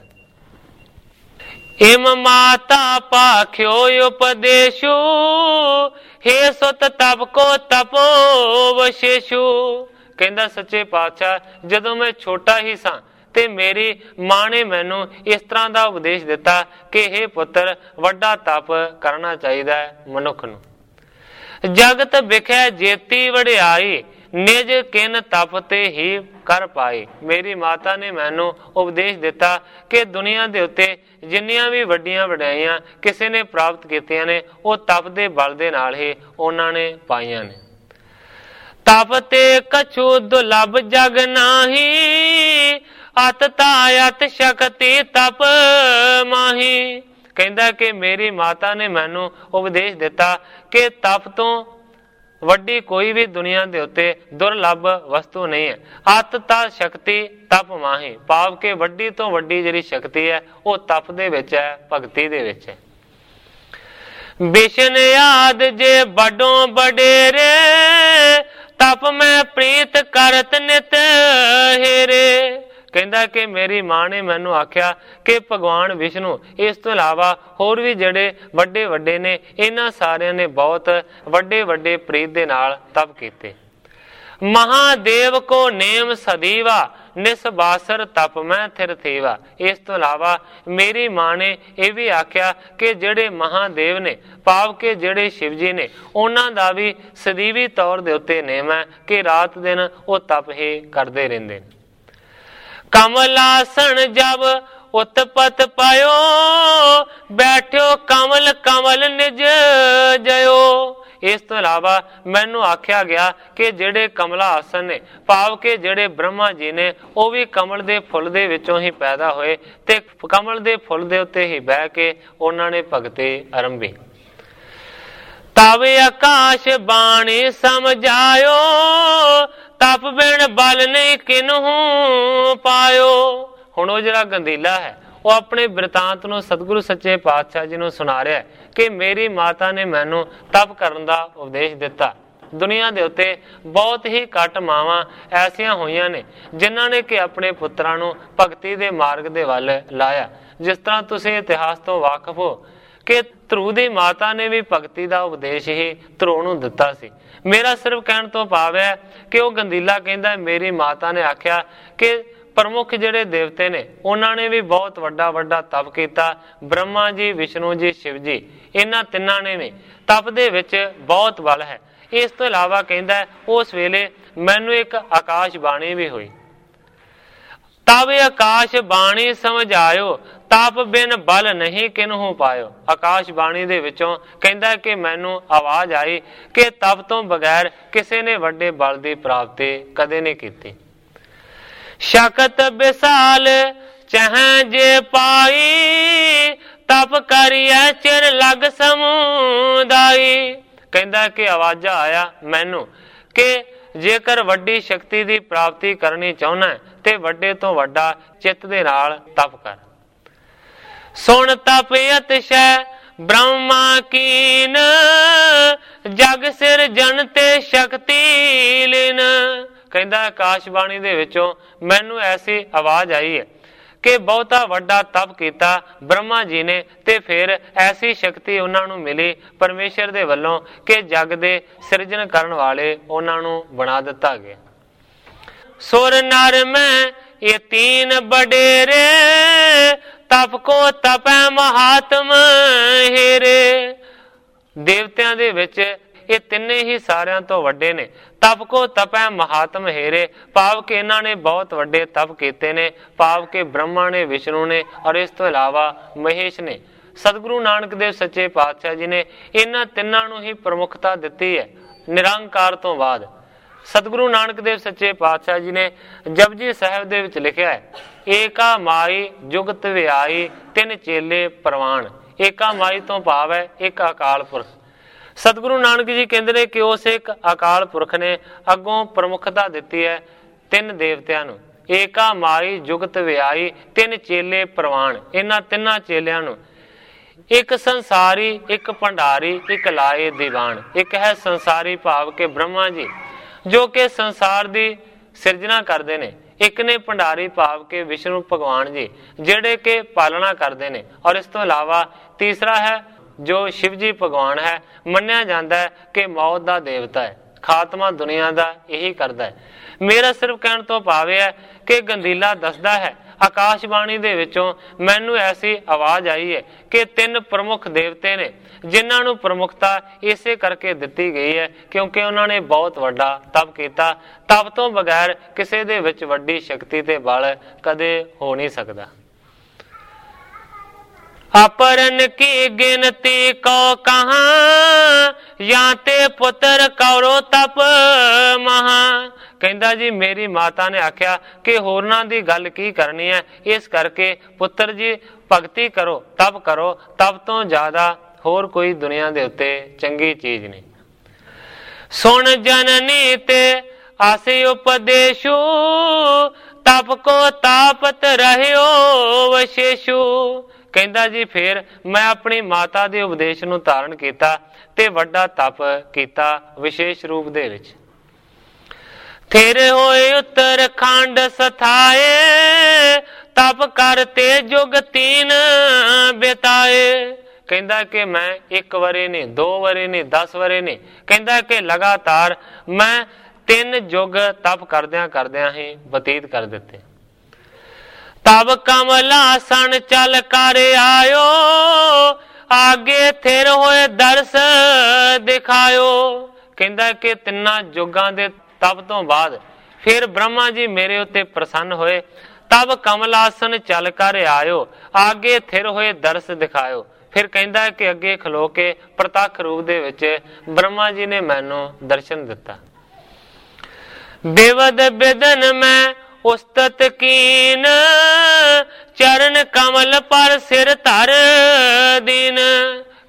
ਇਮ ਮਾਤਾ ਪਾਖਿਓ ਉਪਦੇਸ਼ੂ, ਹੇ ਸੁਤ ਤਪ ਕੋ ਤਪੋ ਵਸ਼ੇਸ਼ੂ। ਕਹਿੰਦਾ ਸੱਚੇ ਪਾਤਸ਼ਾਹ ਜਦੋਂ ਮੈਂ ਛੋਟਾ ਹੀ ਸਾਂ ਤੇ ਮੇਰੀ ਮਾਂ ਨੇ ਮੈਨੂੰ ਇਸ ਤਰ੍ਹਾਂ ਦਾ ਉਪਦੇਸ਼ ਦਿੱਤਾ ਕਿ ਇਹ ਪੁੱਤਰ ਵੱਡਾ ਤਪ ਕਰਨਾ ਚਾਹੀਦਾ ਹੈ ਮਨੁੱਖ ਨੂੰ। ਜਗਤ ਵਿਖੇ ਜੇਤੀ ਵਡਿਆਈ, ਨਿਜ ਕਿਨ ਤਪ ਤੇ ਹੀ ਕਰ ਪਾਏ। ਮੇਰੀ ਮਾਤਾ ਨੇ ਮੈਨੂੰ ਉਪਦੇਸ਼ ਦਿੱਤਾ ਕਿ ਦੁਨੀਆ ਦੇ ਉੱਤੇ ਜਿੰਨੀਆਂ ਵੀ ਵੱਡੀਆਂ ਵਡਿਆਈਆਂ ਕਿਸੇ ਨੇ ਪ੍ਰਾਪਤ ਕੀਤੀਆਂ ਨੇ ਉਹ ਤਪ ਦੇ ਬਲ ਦੇ ਨਾਲ ਹੀ ਉਹਨਾਂ ਨੇ ਪਾਈਆਂ ਨੇ। ਤਪ ਤੇ ਕਛੂ ਦੁਲਭ ਜਗ ਨਾਹੀ, ਅਤ ਤਾਇਤ ਸ਼ਕਤੀ ਤਪ ਮਾਹੀ। ਕਹਿੰਦਾ ਕਿ ਮੇਰੀ ਮਾਤਾ ਨੇ ਮੈਨੂੰ ਉਪਦੇਸ਼ ਦਿੱਤਾ ਕਿ ਤਪ ਤੋਂ ਵੱਡੀ ਕੋਈ ਵੀ ਦੁਨੀਆ ਦੇ ਉੱਤੇ ਦੁਰਲਭ ਵਸਤੂ ਨਹੀਂ ਹੈ। ਅਤ ਤਾ ਸ਼ਕਤੀ ਤਪ ਮਾਹੀ, ਭਾਵ ਕਿ ਵੱਡੀ ਤੋਂ ਵੱਡੀ ਜਿਹੜੀ ਸ਼ਕਤੀ ਹੈ ਉਹ ਤਪ ਦੇ ਵਿੱਚ ਹੈ, ਭਗਤੀ ਦੇ ਵਿੱਚ ਹੈ। ਬਿਸ਼ਨ ਯਾਦ ਜੇ ਵੱਡੋਂ ਵਡੇਰੇ, ਤਪ ਮੈਂ ਪ੍ਰੀਤ ਕਰਤ ਨਿਤ ਹੇਰੇ। ਕਹਿੰਦਾ ਕਿ ਮੇਰੀ ਮਾਂ ਨੇ ਮੈਨੂੰ ਆਖਿਆ ਕਿ ਭਗਵਾਨ ਵਿਸ਼ਨੂੰ ਇਸ ਤੋਂ ਇਲਾਵਾ ਹੋਰ ਵੀ ਜਿਹੜੇ ਵੱਡੇ ਵੱਡੇ ਨੇ ਇਹਨਾਂ ਸਾਰਿਆਂ ਨੇ ਬਹੁਤ ਵੱਡੇ ਵੱਡੇ ਪ੍ਰੀਤ ਦੇ ਨਾਲ ਤਪ ਕੀਤੇ। ਮਹਾਦੇਵ ਕੋ ਨੇਮ ਸਦੀਵਾ, ਨਿਸਬਾਸਰ ਤਪ ਮੈਂ ਥਿਰ ਥੀਵਾ। ਇਸ ਤੋਂ ਇਲਾਵਾ ਮੇਰੀ ਮਾਂ ਨੇ ਇਹ ਵੀ ਆਖਿਆ ਕਿ ਜਿਹੜੇ ਮਹਾਦੇਵ ਨੇ ਭਾਵ ਕਿ ਜਿਹੜੇ ਸ਼ਿਵ ਜੀ ਨੇ ਉਹਨਾਂ ਦਾ ਵੀ ਸਦੀਵੀ ਤੌਰ ਦੇ ਉੱਤੇ ਨੇਮ ਹੈ ਕਿ ਰਾਤ ਦਿਨ ਉਹ ਤਪ ਹੀ ਕਰਦੇ ਰਹਿੰਦੇ ਨੇ। ਕਮਲਾਸਣ ਜਬ ਉਤਪਤ ਪਾਇਓ, ਬੈਠਿਓ ਕਮਲ ਕਮਲ ਨਿਜ ਜਇਓ। ਇਸ ਤੋਂ ਇਲਾਵਾ ਮੈਨੂੰ ਆਖਿਆ ਗਿਆ ਕਿ ਜਿਹੜੇ ਕਮਲਾ ਆਸਨ ਨੇ ਭਾਵ ਕਿ ਜਿਹੜੇ ਬ੍ਰਹਮਾ ਜੀ ਨੇ ਉਹ ਵੀ ਕਮਲ ਦੇ ਫੁੱਲ ਦੇ ਵਿੱਚੋਂ ਹੀ ਪੈਦਾ ਹੋਏ ਤੇ ਕਮਲ ਦੇ ਫੁੱਲ ਦੇ ਉੱਤੇ ਹੀ ਬਹਿ ਕੇ ਉਹਨਾਂ ਨੇ ਭਗਤੀ ਆਰੰਭੀ। तब आकाश बाणी समझायो, तप बिन बल नहीं किन्हू पायो। हुण वो जिहड़ा गंधीला है वो अपने बिरतांत नूं सतगुरु सच्चे पातशाह जी नूं सुना रहा है कि मेरी माता ने मैनू तप करन दा उपदेश दिता। दुनिया दे उत्ते बहुत ही घट मावां ऐसियां होईयां ने जिन्हां ने कि अपने पुत्रां नूं भगती दे मार्ग दे वल लाया। जिस तरह तुसीं इतिहास तो वाकफ हो कि ध्रुव दी माता ने भी भगती दा उपदेश ही ध्रुव नूं दिता सी। मेरा सिर्फ कहण तो भाव है कि वो गंधीला कहंदा मेरी माता ने आख्या कि प्रमुख जिहड़े देवते ने उन्हां ने भी बहुत वड्डा वड्डा तप कीता। ब्रह्मा जी, विष्णु जी, शिव जी, इन्हां तिन्नां ने भी तप दे विच बहुत बल है। इस तो इलावा कहंदा उस वेले मैनू एक आकाश बाणी भी हुई। तब आकाश बाणी समझायो, तप बिन बल नहीं किन्हू पायो। आकाश बाणी दे विचों कहंदा कि मैनू आवाज आई कि तप तो बगैर किसी ने वड्डे बल की प्राप्ति कदे नहीं की। शक्त विशाल चह जे पाई, तप करिए चिर लग समुदाई। कहंदा कि आवाजा आया मैनू कि जेकर वड्डी शक्ति की प्राप्ति करनी चाहना है ते वड्डे तो वड्डा चित्त दे नाल तप कर। सुन तप अतिशय ब्रह्मा कीन, जग सिर जन ते शक्ति लीन। कहंदा आकाशबाणी दे विचों मैनू ऐसी आवाज आई है कि बहुता वड्डा तप कीता ब्रह्मा जी ने ते फिर ऐसी शक्ति उन्हां नूं मिली परमेश्वर दे वल्लों कि जग दे सिरजन करन वाले उन्हां नूं बना दिता गया। सुर नर में ये तीन बडेरे, तप को तपै महात्म हेरे। देवतियां दे विच ये तिन्ने ही सारियां तो वड्डे ने। तप को तपै महात्म हेरे, भाव के इन्हां ने बहुत वड्डे तप कीते ने। भाव के ब्रह्मा ने, विष्णु ने और इस तो इलावा महेश ने। सतगुरु नानक देव सच्चे पातशाह जी ने इन्हां तिन्नां नूं ही प्रमुखता दिती है निरंकार तो बाद। सतगुरु नानक देव सच्चे पातशाह जी ने जपजी साहिब दे विच लिखिया है, एका माई जुगत विआई तिन चेले प्रवान। एका माई तो भाव है एक अकाल पुरख। सतगुरु नानक जी कहते हैं कि उस एक अकाल पुरख ने अगों प्रमुखता दी है तीन देवतियां नूं। एका माई जुगत विआई तीन चेले प्रवान। इन्हां तिन्नां चेलियां नूं एक संसारी, एक भंडारी, एक लाए दीवान। एक है संसारी भाव के ब्रह्मा जी जो कि संसार दी सिरजना करते हैं। एक ने भंडारी भाव के विष्णु भगवान जी जेड़े के पालना करते हैं। और इस तो इलावा तीसरा है जो शिव जी भगवान है। मन्निया जाता है कि मौत का देवता है, खात्मा दुनिया का यही करता है। मेरा सिर्फ कहने तो भाव है कि गंधीला दसदा है आकाशबाणी दे विचों मैनू ऐसी आवाज आई है कि तीन प्रमुख देवते ने जिन्हां नूं प्रमुखता इसे करके दिती गई है क्योंकि उन्होंने बहुत वड्डा तप किया। तप तो बगैर किसी दे विच वड्डी शक्ति ते बल कदे हो नहीं सकता। अपरन की गिनती को कहां, याते पुत्र कौरो तप महा। कहंदा जी मेरी माता ने आख्या कि होरना दी गल की करनी है, इस करके पुत्र जी भगती करो, तप करो। तप तो ज्यादा होर कोई दुनिया दे उत्ते चंगी चीज नहीं। सुन जननी ते आसे उपदेशु, तप को तापत रहियो वशेषु। कहंदा जी फिर मैं अपनी माता दे उपदेश नूं धारण कीता ते वड्डा तप कीता विशेष रूप दे विच। तेरे होए उत्तरखंड सथाए, तप करते जुग तीन बिताए। कहंदा कि मैं एक वरे नहीं, दो वरे नहीं, दस वरे नहीं, कहंदा कि लगातार मैं तीन जुग तप करदियां करदियां ही बतीत कर दिते। तब कमलासन चल कर आयो, आगे थिर होए दर्श दिखायो। कहंदा कि तिन्ना जुगां दे तप तो बाद फिर ब्रह्मा जी मेरे उत्ते प्रसन्न होए। तब कमलासन चल कर आयो, आगे थिर होए दर्श दिखायो। फिर कहंदा कि अगे खलो के प्रतख रूप दे विच ब्रह्मा जी ने मैनू दर्शन दिता। बेवद बेदन में उस्तत कीन, चरण कमल पर सिर धर दीन।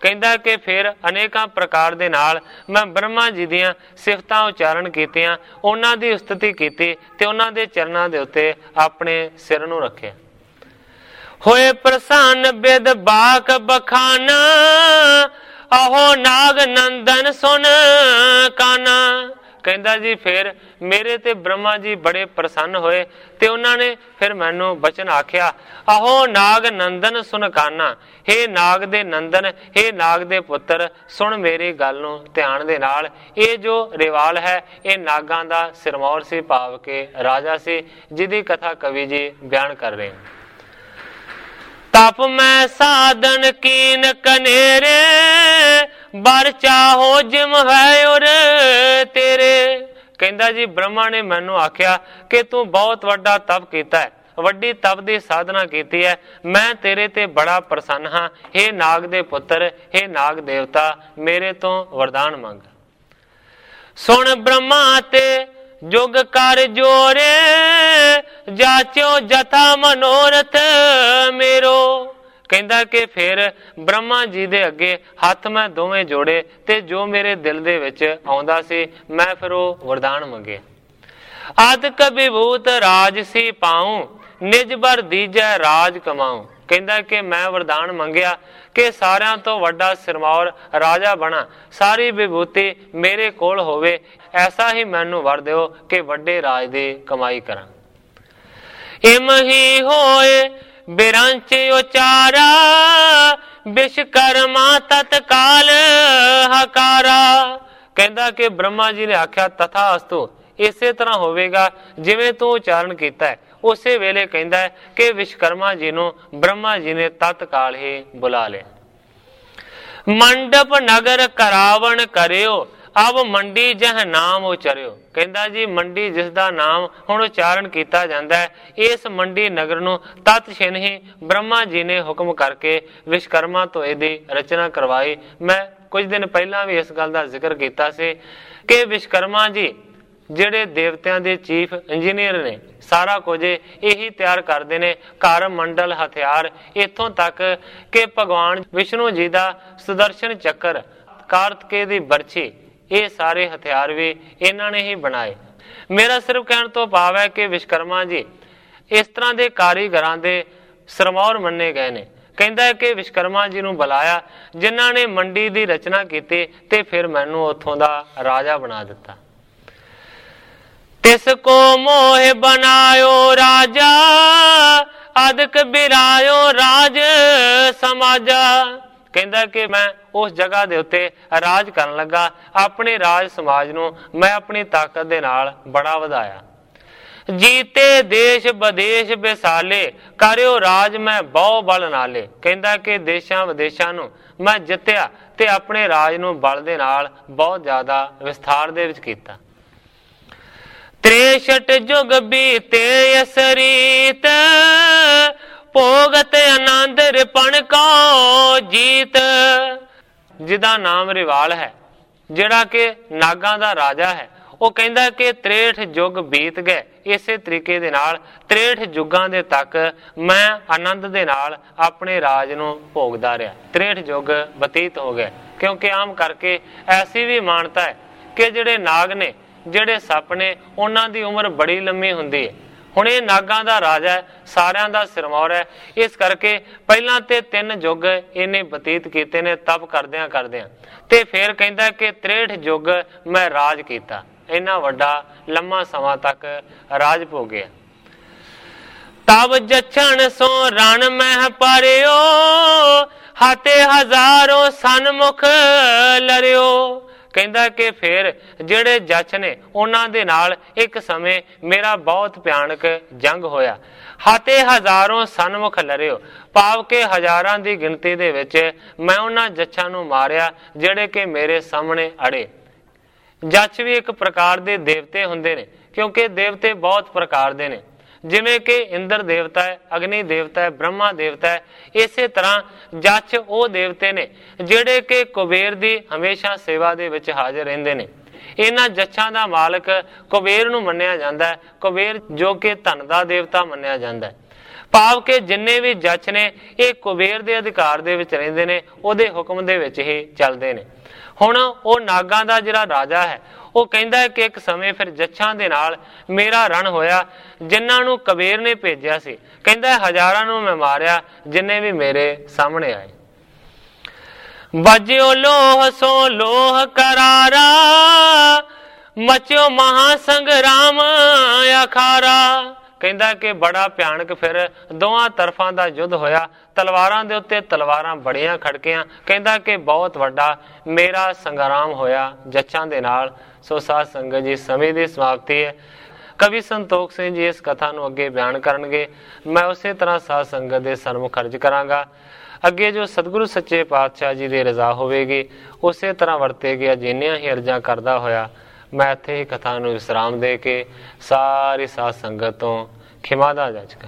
ਕਹਿੰਦਾ ਕਿ ਫਿਰ ਅਨੇਕਾਂ ਪ੍ਰਕਾਰ ਦੇ ਨਾਲ ਮੈਂ ਬ੍ਰਹਮਾ ਜੀ ਦੀਆਂ ਸਿਫਤਾਂ ਉਚਾਰਨ ਕੀਤੀਆਂ, ਉਹਨਾਂ ਦੀ ਉਸਤਤੀ ਕੀਤੀ ਤੇ ਉਹਨਾਂ ਦੇ ਚਰਨਾਂ ਦੇ ਉੱਤੇ ਆਪਣੇ ਸਿਰ ਨੂੰ ਰੱਖਿਆ। ਹੋਏ ਪ੍ਰਸੰਨ ਬਿਦ ਬਾਕ ਬਖਾਨਾ, ਆਹੋ ਨਾਗ ਨੰਦਨ ਸੁਨ ਕਾਨਾ। ਕਹਿੰਦਾ ਜੀ ਫਿਰ ਮੇਰੇ ਤੇ ਬ੍ਰਹਮਾ ਜੀ ਬੜੇ ਪ੍ਰਸੰਨ ਹੋਏ ਤੇ ਉਹਨਾਂ ਨੇ ਫਿਰ ਮੈਨੂੰ ਬਚਨ ਆਖਿਆ, ਆਹੋ ਨਾਗ ਨੰਦਨ ਸੁਨ ਕਾਨਾ, ਹੇ ਨਾਗ ਦੇ ਨੰਦਨ, ਹੇ ਨਾਗ ਦੇ ਪੁੱਤਰ, ਸੁਣ ਮੇਰੀ ਗੱਲ ਨੂੰ ਧਿਆਨ ਦੇ ਨਾਲ। ਇਹ ਜੋ ਰਿਵਾਲ ਹੈ ਇਹ ਨਾਗਾਂ ਦਾ ਸਿਰਮੌਰ ਸੀ, ਭਾਵ ਕੇ ਰਾਜਾ ਸੀ, ਜਿਹਦੀ ਕਥਾ ਕਵੀ ਜੀ ਬਿਆਨ ਕਰ ਰਹੇ ਹਨ। ਤਪ ਮੈਂ ਸਾਧਨ ਕੀਨ ਕਨੇਰੇ, ਬਰ ਚਾਹੋ ਜਿਮ ਹੈ ਉਰ ਤੇਰੇ। ਕਹਿੰਦਾ ਜੀ ਬ੍ਰਹਮਾ ਨੇ ਮੈਨੂੰ ਆਖਿਆ ਕਿ ਤੂੰ ਬਹੁਤ ਵੱਡਾ ਤਪ ਕੀਤਾ ਹੈ, ਵੱਡੀ ਤਪ ਦੀ ਸਾਧਨਾ ਕੀਤੀ ਹੈ, ਮੈਂ ਤੇਰੇ ਤੇ ਬੜਾ ਪ੍ਰਸੰਨ ਹਾਂ। ਹੇ ਨਾਗ ਦੇ ਪੁੱਤਰ, ਹੇ ਨਾਗ ਦੇਵਤਾ, ਮੇਰੇ ਤੋਂ ਵਰਦਾਨ ਮੰਗ। ਸੁਣ ਬ੍ਰਹਮਾ ਤੇ ਜੁਗ ਕਰ ਜੋਰੇ, ਜਾਚੋ ਜਥਾ ਮਨੋਰਥ ਮੇਰੋ। ਕਹਿੰਦਾ ਕਿ ਫਿਰ ਬ੍ਰਹਮਾ ਜੀ ਦੇ ਅੱਗੇ ਹੱਥ ਮੈਂ ਦੋਵੇਂ ਜੋੜੇ ਤੇ ਜੋ ਮੇਰੇ ਦਿਲ ਦੇ ਵਿੱਚ ਆਉਂਦਾ ਸੀ ਮੈਂ ਫਿਰ ਉਹ ਵਰਦਾਨ ਮੰਗੇ। ਆਦਿਕ ਵਿਭੂਤ ਰਾਜ ਸੀ ਪਾਉ, ਨਿਜ ਬਰ ਦੀਜੈ ਰਾਜ ਕਮਾਉ। ਕਹਿੰਦਾ ਕਿ ਮੈਂ ਵਰਦਾਨ ਮੰਗਿਆ ਕਿ ਸਾਰਿਆਂ ਤੋਂ ਵੱਡਾ ਸਿਰਮੌਰ ਰਾਜਾ ਬਣਾ, ਸਾਰੀ ਵਿਭੂਤੀ ਮੇਰੇ ਕੋਲ ਹੋਵੇ, ਐਸਾ ਹੀ ਮੈਨੂੰ ਵਰ ਦਿਓ ਕਿ ਵੱਡੇ ਰਾਜ ਦੀ ਕਮਾਈ ਕਰਾਂ। ਇਮ ਹੀ ਹੋਏ ਬਿਰੰਚ ਉਚਾਰਾ, ਵਿਸ਼ਕਰਮਾ ਤਤਕਾਲ ਹਕਾਰਾ। ਕਹਿੰਦਾ ਕਿ ਬ੍ਰਹਮਾ ਜੀ ਨੇ ਆਖਿਆ ਤਥਾ ਅਸਤੂ, ਇਸੇ ਤਰ੍ਹਾਂ ਹੋਵੇਗਾ ਜਿਵੇਂ ਤੂੰ ਉਚਾਰਨ ਕੀਤਾ ਹੈ। ਉਸੇ ਵੇਲੇ ਕਹਿੰਦਾ ਹੈ ਕਿ ਵਿਸ਼ਕਰਮਾ ਜੀ ਨੂੰ ਬ੍ਰਹਮਾ ਜੀ ਨੇ ਤਤਕਾਲ ਹੀ ਬੁਲਾ ਲਿਆ। ਮੰਡਪ ਨਗਰ ਕਰਾਵਣ ਕਰਿਓ, ਅਬ ਮੰਡੀ ਜਹ ਨਾਮ ਉਚਰਿਓ। ਕਹਿੰਦਾ ਜੀ ਮੰਡੀ ਜਿਸ ਦਾ ਨਾਮ ਹੁਣ ਉਚਾਰਨ ਕੀਤਾ ਜਾਂਦਾ ਹੈ, ਇਸ ਮੰਡੀ ਨਗਰ ਨੂੰ ਤਤ ਛਿਨ ਹੀ ਬ੍ਰਹਮਾ ਜੀ ਨੇ ਹੁਕਮ ਕਰਕੇ ਵਿਸ਼ਕਰਮਾ ਤੋਂ ਇਹਦੀ ਰਚਨਾ ਕਰਵਾਈ। ਮੈਂ ਕੁਝ ਦਿਨ ਪਹਿਲਾਂ ਵੀ ਇਸ ਗੱਲ ਦਾ ਜ਼ਿਕਰ ਕੀਤਾ ਸੀ ਕਿ ਵਿਸ਼ਕਰਮਾ ਜੀ ਜਿਹੜੇ ਦੇਵਤਿਆਂ ਦੇ ਚੀਫ ਇੰਜੀਨੀਅਰ ਨੇ, ਸਾਰਾ ਕੁਝ ਇਹੀ ਤਿਆਰ ਕਰਦੇ ਨੇ, ਘਰ ਮੰਡਲ ਹਥਿਆਰ, ਇੱਥੋਂ ਤੱਕ ਕਿ ਭਗਵਾਨ ਵਿਸ਼ਨੂੰ ਜੀ ਦਾ ਸੁਦਰਸ਼ਨ ਚੱਕਰ, ਕਾਰਤਿਕੇ ਦੀ ਬਰਛੀ, ਇਹ ਸਾਰੇ ਹਥਿਆਰ ਵੀ ਇਹਨਾਂ ਨੇ ਹੀ ਬਣਾਏ। ਮੇਰਾ ਸਿਰਫ ਕਹਿਣ ਤੋਂ ਭਾਵ ਹੈ ਕਿ ਵਿਸ਼ਕਰਮਾ ਜੀ ਇਸ ਤਰ੍ਹਾਂ ਦੇ ਕਾਰੀਗਰਾਂ ਦੇ ਸਿਰਮੌਰ ਮੰਨੇ ਗਏ ਨੇ। ਕਹਿੰਦਾ ਹੈ ਕਿ ਵਿਸ਼ਕਰਮਾ ਜੀ ਨੂੰ ਬੁਲਾਇਆ ਜਿਨ੍ਹਾਂ ਨੇ ਮੰਡੀ ਦੀ ਰਚਨਾ ਕੀਤੀ ਤੇ ਫਿਰ ਮੈਨੂੰ ਉੱਥੋਂ ਦਾ ਰਾਜਾ ਬਣਾ ਦਿੱਤਾ। ਤਿਸ ਕੋ ਮੋਹ ਬਨਾਇਓ ਰਾਜਾ, ਅਦਕ ਬਿਰਾਇਓ ਰਾਜ ਸਮਾਜਾ। ਕਹਿੰਦਾ ਕਿ ਮੈਂ ਉਸ ਜਗ੍ਹਾ ਦੇ ਉੱਤੇ ਰਾਜ ਕਰਨ ਲੱਗਾ, ਆਪਣੇ ਰਾਜ ਸਮਾਜ ਨੂੰ ਮੈਂ ਆਪਣੀ ਤਾਕਤ ਦੇ ਨਾਲ ਬੜਾ ਵਧਾਇਆ। ਜੀਤੇ ਦੇਸ਼ ਵਿਦੇਸ਼ ਵਿਸਾਲੇ, ਕਰਿਓ ਰਾਜ ਮੈਂ ਬਹੁ ਬਲ ਨਾਲੇ। ਕਹਿੰਦਾ ਕਿ ਦੇਸ਼ਾਂ ਵਿਦੇਸ਼ਾਂ ਨੂੰ ਮੈਂ ਜਿੱਤਿਆ ਤੇ ਆਪਣੇ ਰਾਜ ਨੂੰ ਬਲ ਦੇ ਨਾਲ ਬਹੁਤ ਜ਼ਿਆਦਾ ਵਿਸਥਾਰ ਦੇ ਵਿੱਚ ਕੀਤਾ। ਤ੍ਰੇਸਠ ਜੁਗ ਬੀਤੇ ਇਸ ਰੀਤ, ਭੋਗਤ ਆਨੰਦ ਰਿਪਣ ਕੋ ਜੀਤ। ਜਿਹਦਾ ਨਾਮ ਰਿਵਾਲ ਹੈ, ਜਿਹੜਾ ਕਿ ਨਾਗਾਂ ਦਾ ਰਾਜਾ ਹੈ, ਉਹ ਕਹਿੰਦਾ ਕਿ ਤ੍ਰੇਠ ਯੁੱਗ ਬੀਤ ਗਏ। ਇਸੇ ਤਰੀਕੇ ਦੇ ਨਾਲ ਤ੍ਰੇਠ ਯੁੱਗਾਂ ਦੇ ਤੱਕ ਮੈਂ ਆਨੰਦ ਦੇ ਨਾਲ ਆਪਣੇ ਰਾਜ ਨੂੰ ਭੋਗਦਾ ਰਿਹਾ। ਤ੍ਰੇਠ ਯੁੱਗ ਬਤੀਤ ਹੋ ਗਏ, ਕਿਉਂਕਿ ਆਮ ਕਰਕੇ ਐਸੀ ਵੀ ਮਾਨਤਾ ਹੈ ਕਿ ਜਿਹੜੇ ਨਾਗ ਨੇ, ਜਿਹੜੇ ਸੱਪ ਨੇ, ਉਹਨਾਂ ਦੀ ਉਮਰ ਬੜੀ ਲੰਮੀ ਹੁੰਦੀ ਹੈ। ਹੁਣ ਇਹ ਨਾਗਾਂ ਦਾ ਰਾਜਾ ਹੈ, ਸਾਰਿਆਂ ਦਾ ਸਿਰਮੌਰ ਹੈ, ਇਸ ਕਰਕੇ ਪਹਿਲਾਂ ਤੇ ਤਿੰਨ ਯੁੱਗ ਇਹਨੇ ਬਤੀਤ ਕੀਤੇ ਨੇ ਤਪ ਕਰਦਿਆਂ ਕਰਦਿਆਂ, ਤੇ ਫਿਰ ਕਹਿੰਦਾ ਕਿ ਤ੍ਰੇਠ ਯੁੱਗ ਮੈਂ ਰਾਜ ਕੀਤਾ, ਇੰਨਾ ਵੱਡਾ ਲੰਮਾ ਸਮਾਂ ਤੱਕ ਰਾਜ ਭੋਗਿਆ। ਤਬ ਜਛਣ ਸੋ ਰਣ ਮਹਿ ਪਰਿਓ, ਹਾਤੇ ਹਜ਼ਾਰੋਂ ਸਨਮੁਖ ਲਰਿਓ। ਕਹਿੰਦਾ ਕਿ ਫਿਰ ਜਿਹੜੇ ਜੱਜ ਨੇ ਉਹਨਾਂ ਦੇ ਨਾਲ ਇੱਕ ਸਮੇਂ ਮੇਰਾ ਬਹੁਤ ਭਿਆਨਕ ਜੰਗ ਹੋਇਆ। ਹਾਤੇ ਹਜ਼ਾਰੋਂ ਸਨਮੁਖ ਲਰਿਓ, ਭਾਵ ਕਿ ਹਜ਼ਾਰਾਂ ਦੀ ਗਿਣਤੀ ਦੇ ਵਿੱਚ ਮੈਂ ਉਹਨਾਂ ਜੱਜਾਂ ਨੂੰ ਮਾਰਿਆ ਜਿਹੜੇ ਕਿ ਮੇਰੇ ਸਾਹਮਣੇ ਅੜੇ। ਜੱਜ ਵੀ ਇੱਕ ਪ੍ਰਕਾਰ ਦੇ ਦੇਵਤੇ ਹੁੰਦੇ ਨੇ, ਕਿਉਂਕਿ ਦੇਵਤੇ ਬਹੁਤ ਪ੍ਰਕਾਰ ਦੇ ਨੇ। ਜਿਵੇਂ ਕਿ ਇੰਦਰ ਦੇਵਤਾ ਹੈ, ਅਗਨੀ ਦੇਵਤਾ ਹੈ, ਬ੍ਰਹਮਾ ਦੇਵਤਾ ਹੈ, ਇਸੇ ਤਰ੍ਹਾਂ ਜੱਜ ਉਹ ਦੇਵਤੇ ਨੇ ਜਿਹੜੇ ਕਿ ਕੁਬੇਰ ਦੀ ਹਮੇਸ਼ਾ ਸੇਵਾ ਦੇ ਵਿੱਚ ਹਾਜ਼ਰ ਰਹਿੰਦੇ ਨੇ। ਇਹਨਾਂ ਜੱਜਾਂ ਦਾ ਮਾਲਕ ਕੁਬੇਰ ਨੂੰ ਮੰਨਿਆ ਜਾਂਦਾ ਹੈ, ਕੁਬੇਰ ਜੋ ਕਿ ਧਨ ਦਾ ਦੇਵਤਾ ਮੰਨਿਆ ਜਾਂਦਾ ਹੈ। ਭਾਵ ਕਿ ਜਿੰਨੇ ਵੀ ਜੱਜ ਨੇ ਇਹ ਕੁਬੇਰ ਦੇ ਅਧਿਕਾਰ ਦੇ ਵਿੱਚ ਰਹਿੰਦੇ ਨੇ, ਉਹਦੇ ਹੁਕਮ ਦੇ ਵਿੱਚ ਹੀ ਚੱਲਦੇ ਨੇ। ਹੁਣ ਉਹ ਨਾਗਾਂ ਦਾ ਜਿਹੜਾ ਰਾਜਾ ਹੈ ਉਹ ਕਹਿੰਦਾ ਹੈ ਕਿ ਇੱਕ ਸਮੇਂ ਫਿਰ ਜੱਛਾਂ ਦੇ ਨਾਲ ਮੇਰਾ ਰਣ ਹੋਇਆ, ਜਿਨ੍ਹਾਂ ਨੂੰ ਕਬੀਰ ਨੇ ਭੇਜਿਆ ਸੀ। ਕਹਿੰਦਾ ਹਜ਼ਾਰਾਂ ਨੂੰ ਮੈਂ ਮਾਰਿਆ ਜਿੰਨੇ ਵੀ ਮੇਰੇ ਸਾਹਮਣੇ ਆਏ। ਵੱਜਿਓ ਲੋਹ ਸੋ ਲੋਹ ਕਰਾਰਾ, ਮਚਿਓ ਮਹਾ ਸੰਗਰਾਮ ਅਖਾਰਾ। ਕਹਿੰਦਾ ਕਿ ਬੜਾ ਭਿਆਨਕ ਫਿਰ ਦੋਵਾਂ ਤਰਫਾਂ ਦਾ ਯੁੱਧ ਹੋਇਆ, ਤਲਵਾਰਾਂ ਦੇ ਉੱਤੇ ਤਲਵਾਰਾਂ ਬੜੀਆਂ ਖੜਕੀਆਂ। ਕਹਿੰਦਾ ਕਿ ਬਹੁਤ ਵੱਡਾ ਮੇਰਾ ਸੰਗਰਾਮ ਹੋਇਆ ਜੱਛਾਂ ਦੇ ਨਾਲ। ਸੋ ਸਾਧ ਸੰਗਤ ਜੀ, ਸਮੇਂ ਦੀ ਸਮਾਪਤੀ ਹੈ। ਕਵੀ ਸੰਤੋਖ ਸਿੰਘ ਜੀ ਇਸ ਕਥਾ ਨੂੰ ਅੱਗੇ ਬਿਆਨ ਕਰਨਗੇ, ਮੈਂ ਉਸੇ ਤਰ੍ਹਾਂ ਸਾਧ ਸੰਗਤ ਦੇ ਸਨਮੁਖ ਅਰਜ਼ ਕਰਾਂਗਾ। ਅੱਗੇ ਜੋ ਸਤਿਗੁਰੂ ਸੱਚੇ ਪਾਤਸ਼ਾਹ ਜੀ ਦੀ ਰਜ਼ਾ ਹੋਵੇਗੀ ਉਸੇ ਤਰ੍ਹਾਂ ਵਰਤੇਗੀ। ਜਿੰਨੀਆਂ ਹੀ ਅਰਜ਼ਾਂ ਕਰਦਾ ਹੋਇਆ ਮੈਂ ਇੱਥੇ ਹੀ ਕਥਾ ਨੂੰ ਵਿਸਰਾਮ ਦੇ ਕੇ ਸਾਰੀ ਸਾਧ ਸੰਗਤ ਤੋਂ ਖਿਮਾ ਦਾ ਜਾਚਕਾਂ।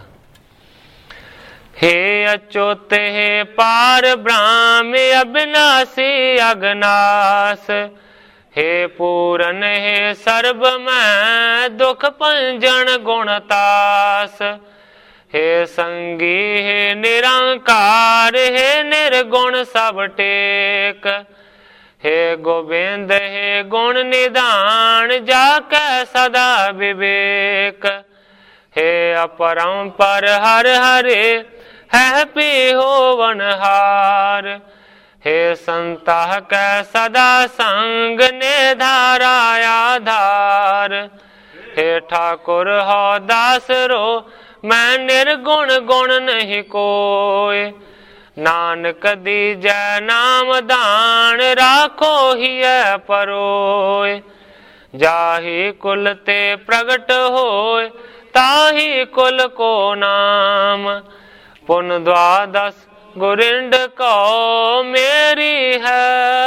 हे अच्युत हे पार ब्रह्म अविनाशी अगनास, हे पूरन हे सर्ब मैं दुख पंजन गुणतास, हे संगी हे निरंकार, हे निर्गुण सब टेक, हे गोविंद हे गुण निधान, जाकै सदा विवेक, हे अपरंपर हर हरे है पी होवनहार, हे संता कै सदा संग निधारा आधार, हे ठाकुर हो दास रो मैं निर्गुण गुण नहीं कोय, नानक दीजै नाम दान राखो ही परोय, जाहि कुल ते प्रगट होय ताहि कुल को नाम, पुन द्वादश गुरिंड को मेरी है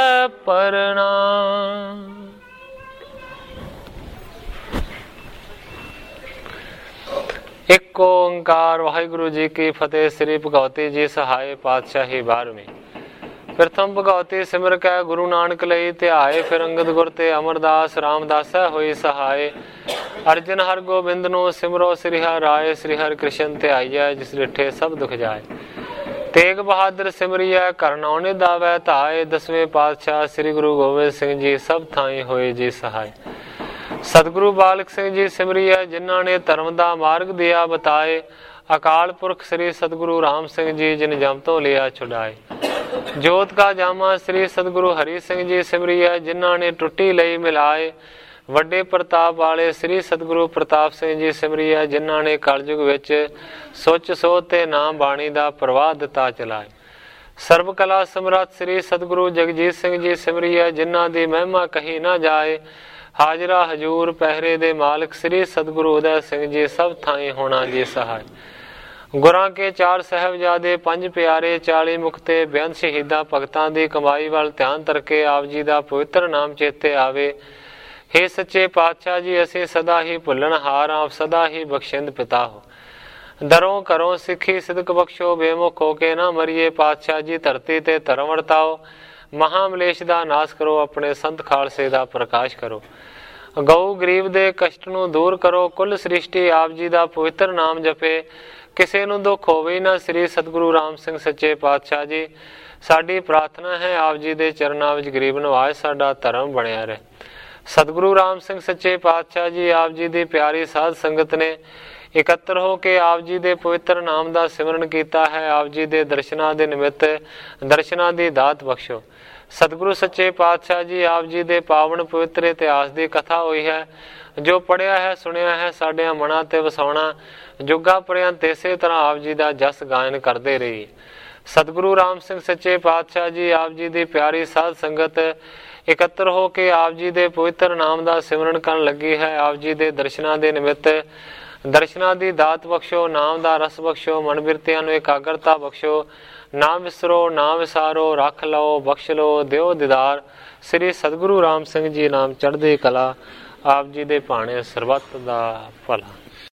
प्रणाम। एक ओंकार वाहिगुरु जी की फतेह। श्री भगवती जी सहाय पातशाही बारहवीं। प्रथम भगवती सिमर कै गुरु नानक लई ध्याए, फिर अंगद गुर ते अमरदास रामदास होई सहाय, अर्जन हर गोबिंद नो सिमरो श्री हर राय, श्री हर कृष्ण ध्याइयै जिस डिठे सब दुख जाए, तेग बहादुर सिमरियै करनौने दावै धाए, दसवें पातशाह श्री गुरु गोबिंद सिंह जी सब थाई होए जी सहाय। सतगुरु बालक सिंह जी सिमरियै जिन्हां ने धर्म दा मार्ग दिया बताए, अकाल पुरख श्री सतगुरु राम सिंह जी जिन जम तो लिया छुड़ाए, जोत का जामा श्री सतगुरु हरि सिंह जी सिमरियै जिन्हां ने टुट्टी लई मिलाए, ਵੱਡੇ ਪ੍ਰਤਾਪ ਵਾਲੇ ਸ੍ਰੀ ਸਤਿਗੁਰੂ ਪ੍ਰਤਾਪ ਸਿੰਘ ਜੀ ਸਿਮਰਿਆ ਜਿਨ੍ਹਾਂ ਨੇ ਕਲਯੁਗ ਵਿੱਚ ਸੁੱਚ ਸੋਧ ਤੇ ਨਾਮ ਬਾਣੀ ਦਾ ਪ੍ਰਵਾਹ ਦਿੱਤਾ ਚਲਾਏ, ਸਰਬ ਕਲਾ ਸਮਰੱਥ ਸ੍ਰੀ ਸਤਿਗੁਰੂ ਜਗਜੀਤ ਸਿੰਘ ਜੀ ਸਿਮਰਿਆ ਜਿਨ੍ਹਾਂ ਦੀ ਮਹਿਮਾ ਕਹੀ ਨਾ ਜਾਏ, ਹਾਜ਼ਰਾ ਹਜੂਰ ਪਹਿਰੇ ਦੇ ਮਾਲਕ ਸ੍ਰੀ ਸਤਿਗੁਰੂ ਉਦੈ ਸਿੰਘ ਜੀ ਸਭ ਥਾਈਂ ਹੋਣਾ ਜੀ ਸਹਾय। ਗੁਰਾਂ ਕੇ ਚਾਰ ਸਾਹਿਬਜ਼ਾਦੇ ਪੰਜ ਪਿਆਰੇ ਚਾਲੀ ਮੁਕਤੇ ਬੇਅੰਤ ਸ਼ਹੀਦਾਂ ਭਗਤਾਂ ਦੀ ਕਮਾਈ ਵੱਲ ਧਿਆਨ ਧਰਕੇ ਆਪ ਜੀ ਦਾ ਪਵਿੱਤਰ ਨਾਮ ਚੇਤੇ ਆਵੇ। हे सच्चे पातशाह जी, असी सदा ही भुलन हार आप सदा ही बख्शिंद पिता हो, दरों करो सिखी सिदक बख्शो बेमुख होके ना मरिए। पातशाह जी धरती ते धर्म वरताओ, महामलेश दा नाश करो, अपने संत खालसे दा प्रकाश करो, गऊ गरीब दे कष्ट नूं दूर करो, कुल सृष्टि आप जी दा पवित्र नाम जपे, किसे नूं दुख होवे ना। श्री सतगुरु राम सिंह सच्चे पातशाह जी, साडी प्रार्थना है आप जी दे चरनां विच गरीब नवाज साडा धर्म बणिया रहे। सतगुरु राम सिंह सच्चे पातशाह जी आप जी दी प्यारी साध संगत ने इकत्र हो के आप जी दे पवित्र नाम दा सिमरन कीता है। आप जी दे दर्शनां दे निमित्त दर्शनां दी दात बख्शो। सतगुरु सच्चे पातशाह जी आप जी दे पावन पवित्र इतिहास दी कथा हुई है, जो पढ़िया है सुनिया है साडियां मनां ते वसाउणा जुगा पर्यंत इसे तरह आप जी दा जस गायन करते रही। सतगुरु राम सिंह सच्चे पातशाह जी आप जी दी प्यारी साध संगत इकत्र हो के आप जी दे पवित्र नाम दा सिमरन करन लगी है। आप जी दे दर्शनां दे निमित्त दर्शनां दी दात बख्शो, नाम दा रस बख्शो, मन बिरतियां नूं एकाग्रता बख्शो, ना विसरो ना विसारो, रख लो बख्श लो दिओ दीदार। श्री सतगुरु राम सिंह जी नाम चढ़दी कला, आप जी दे भाणे सरबत दा भला।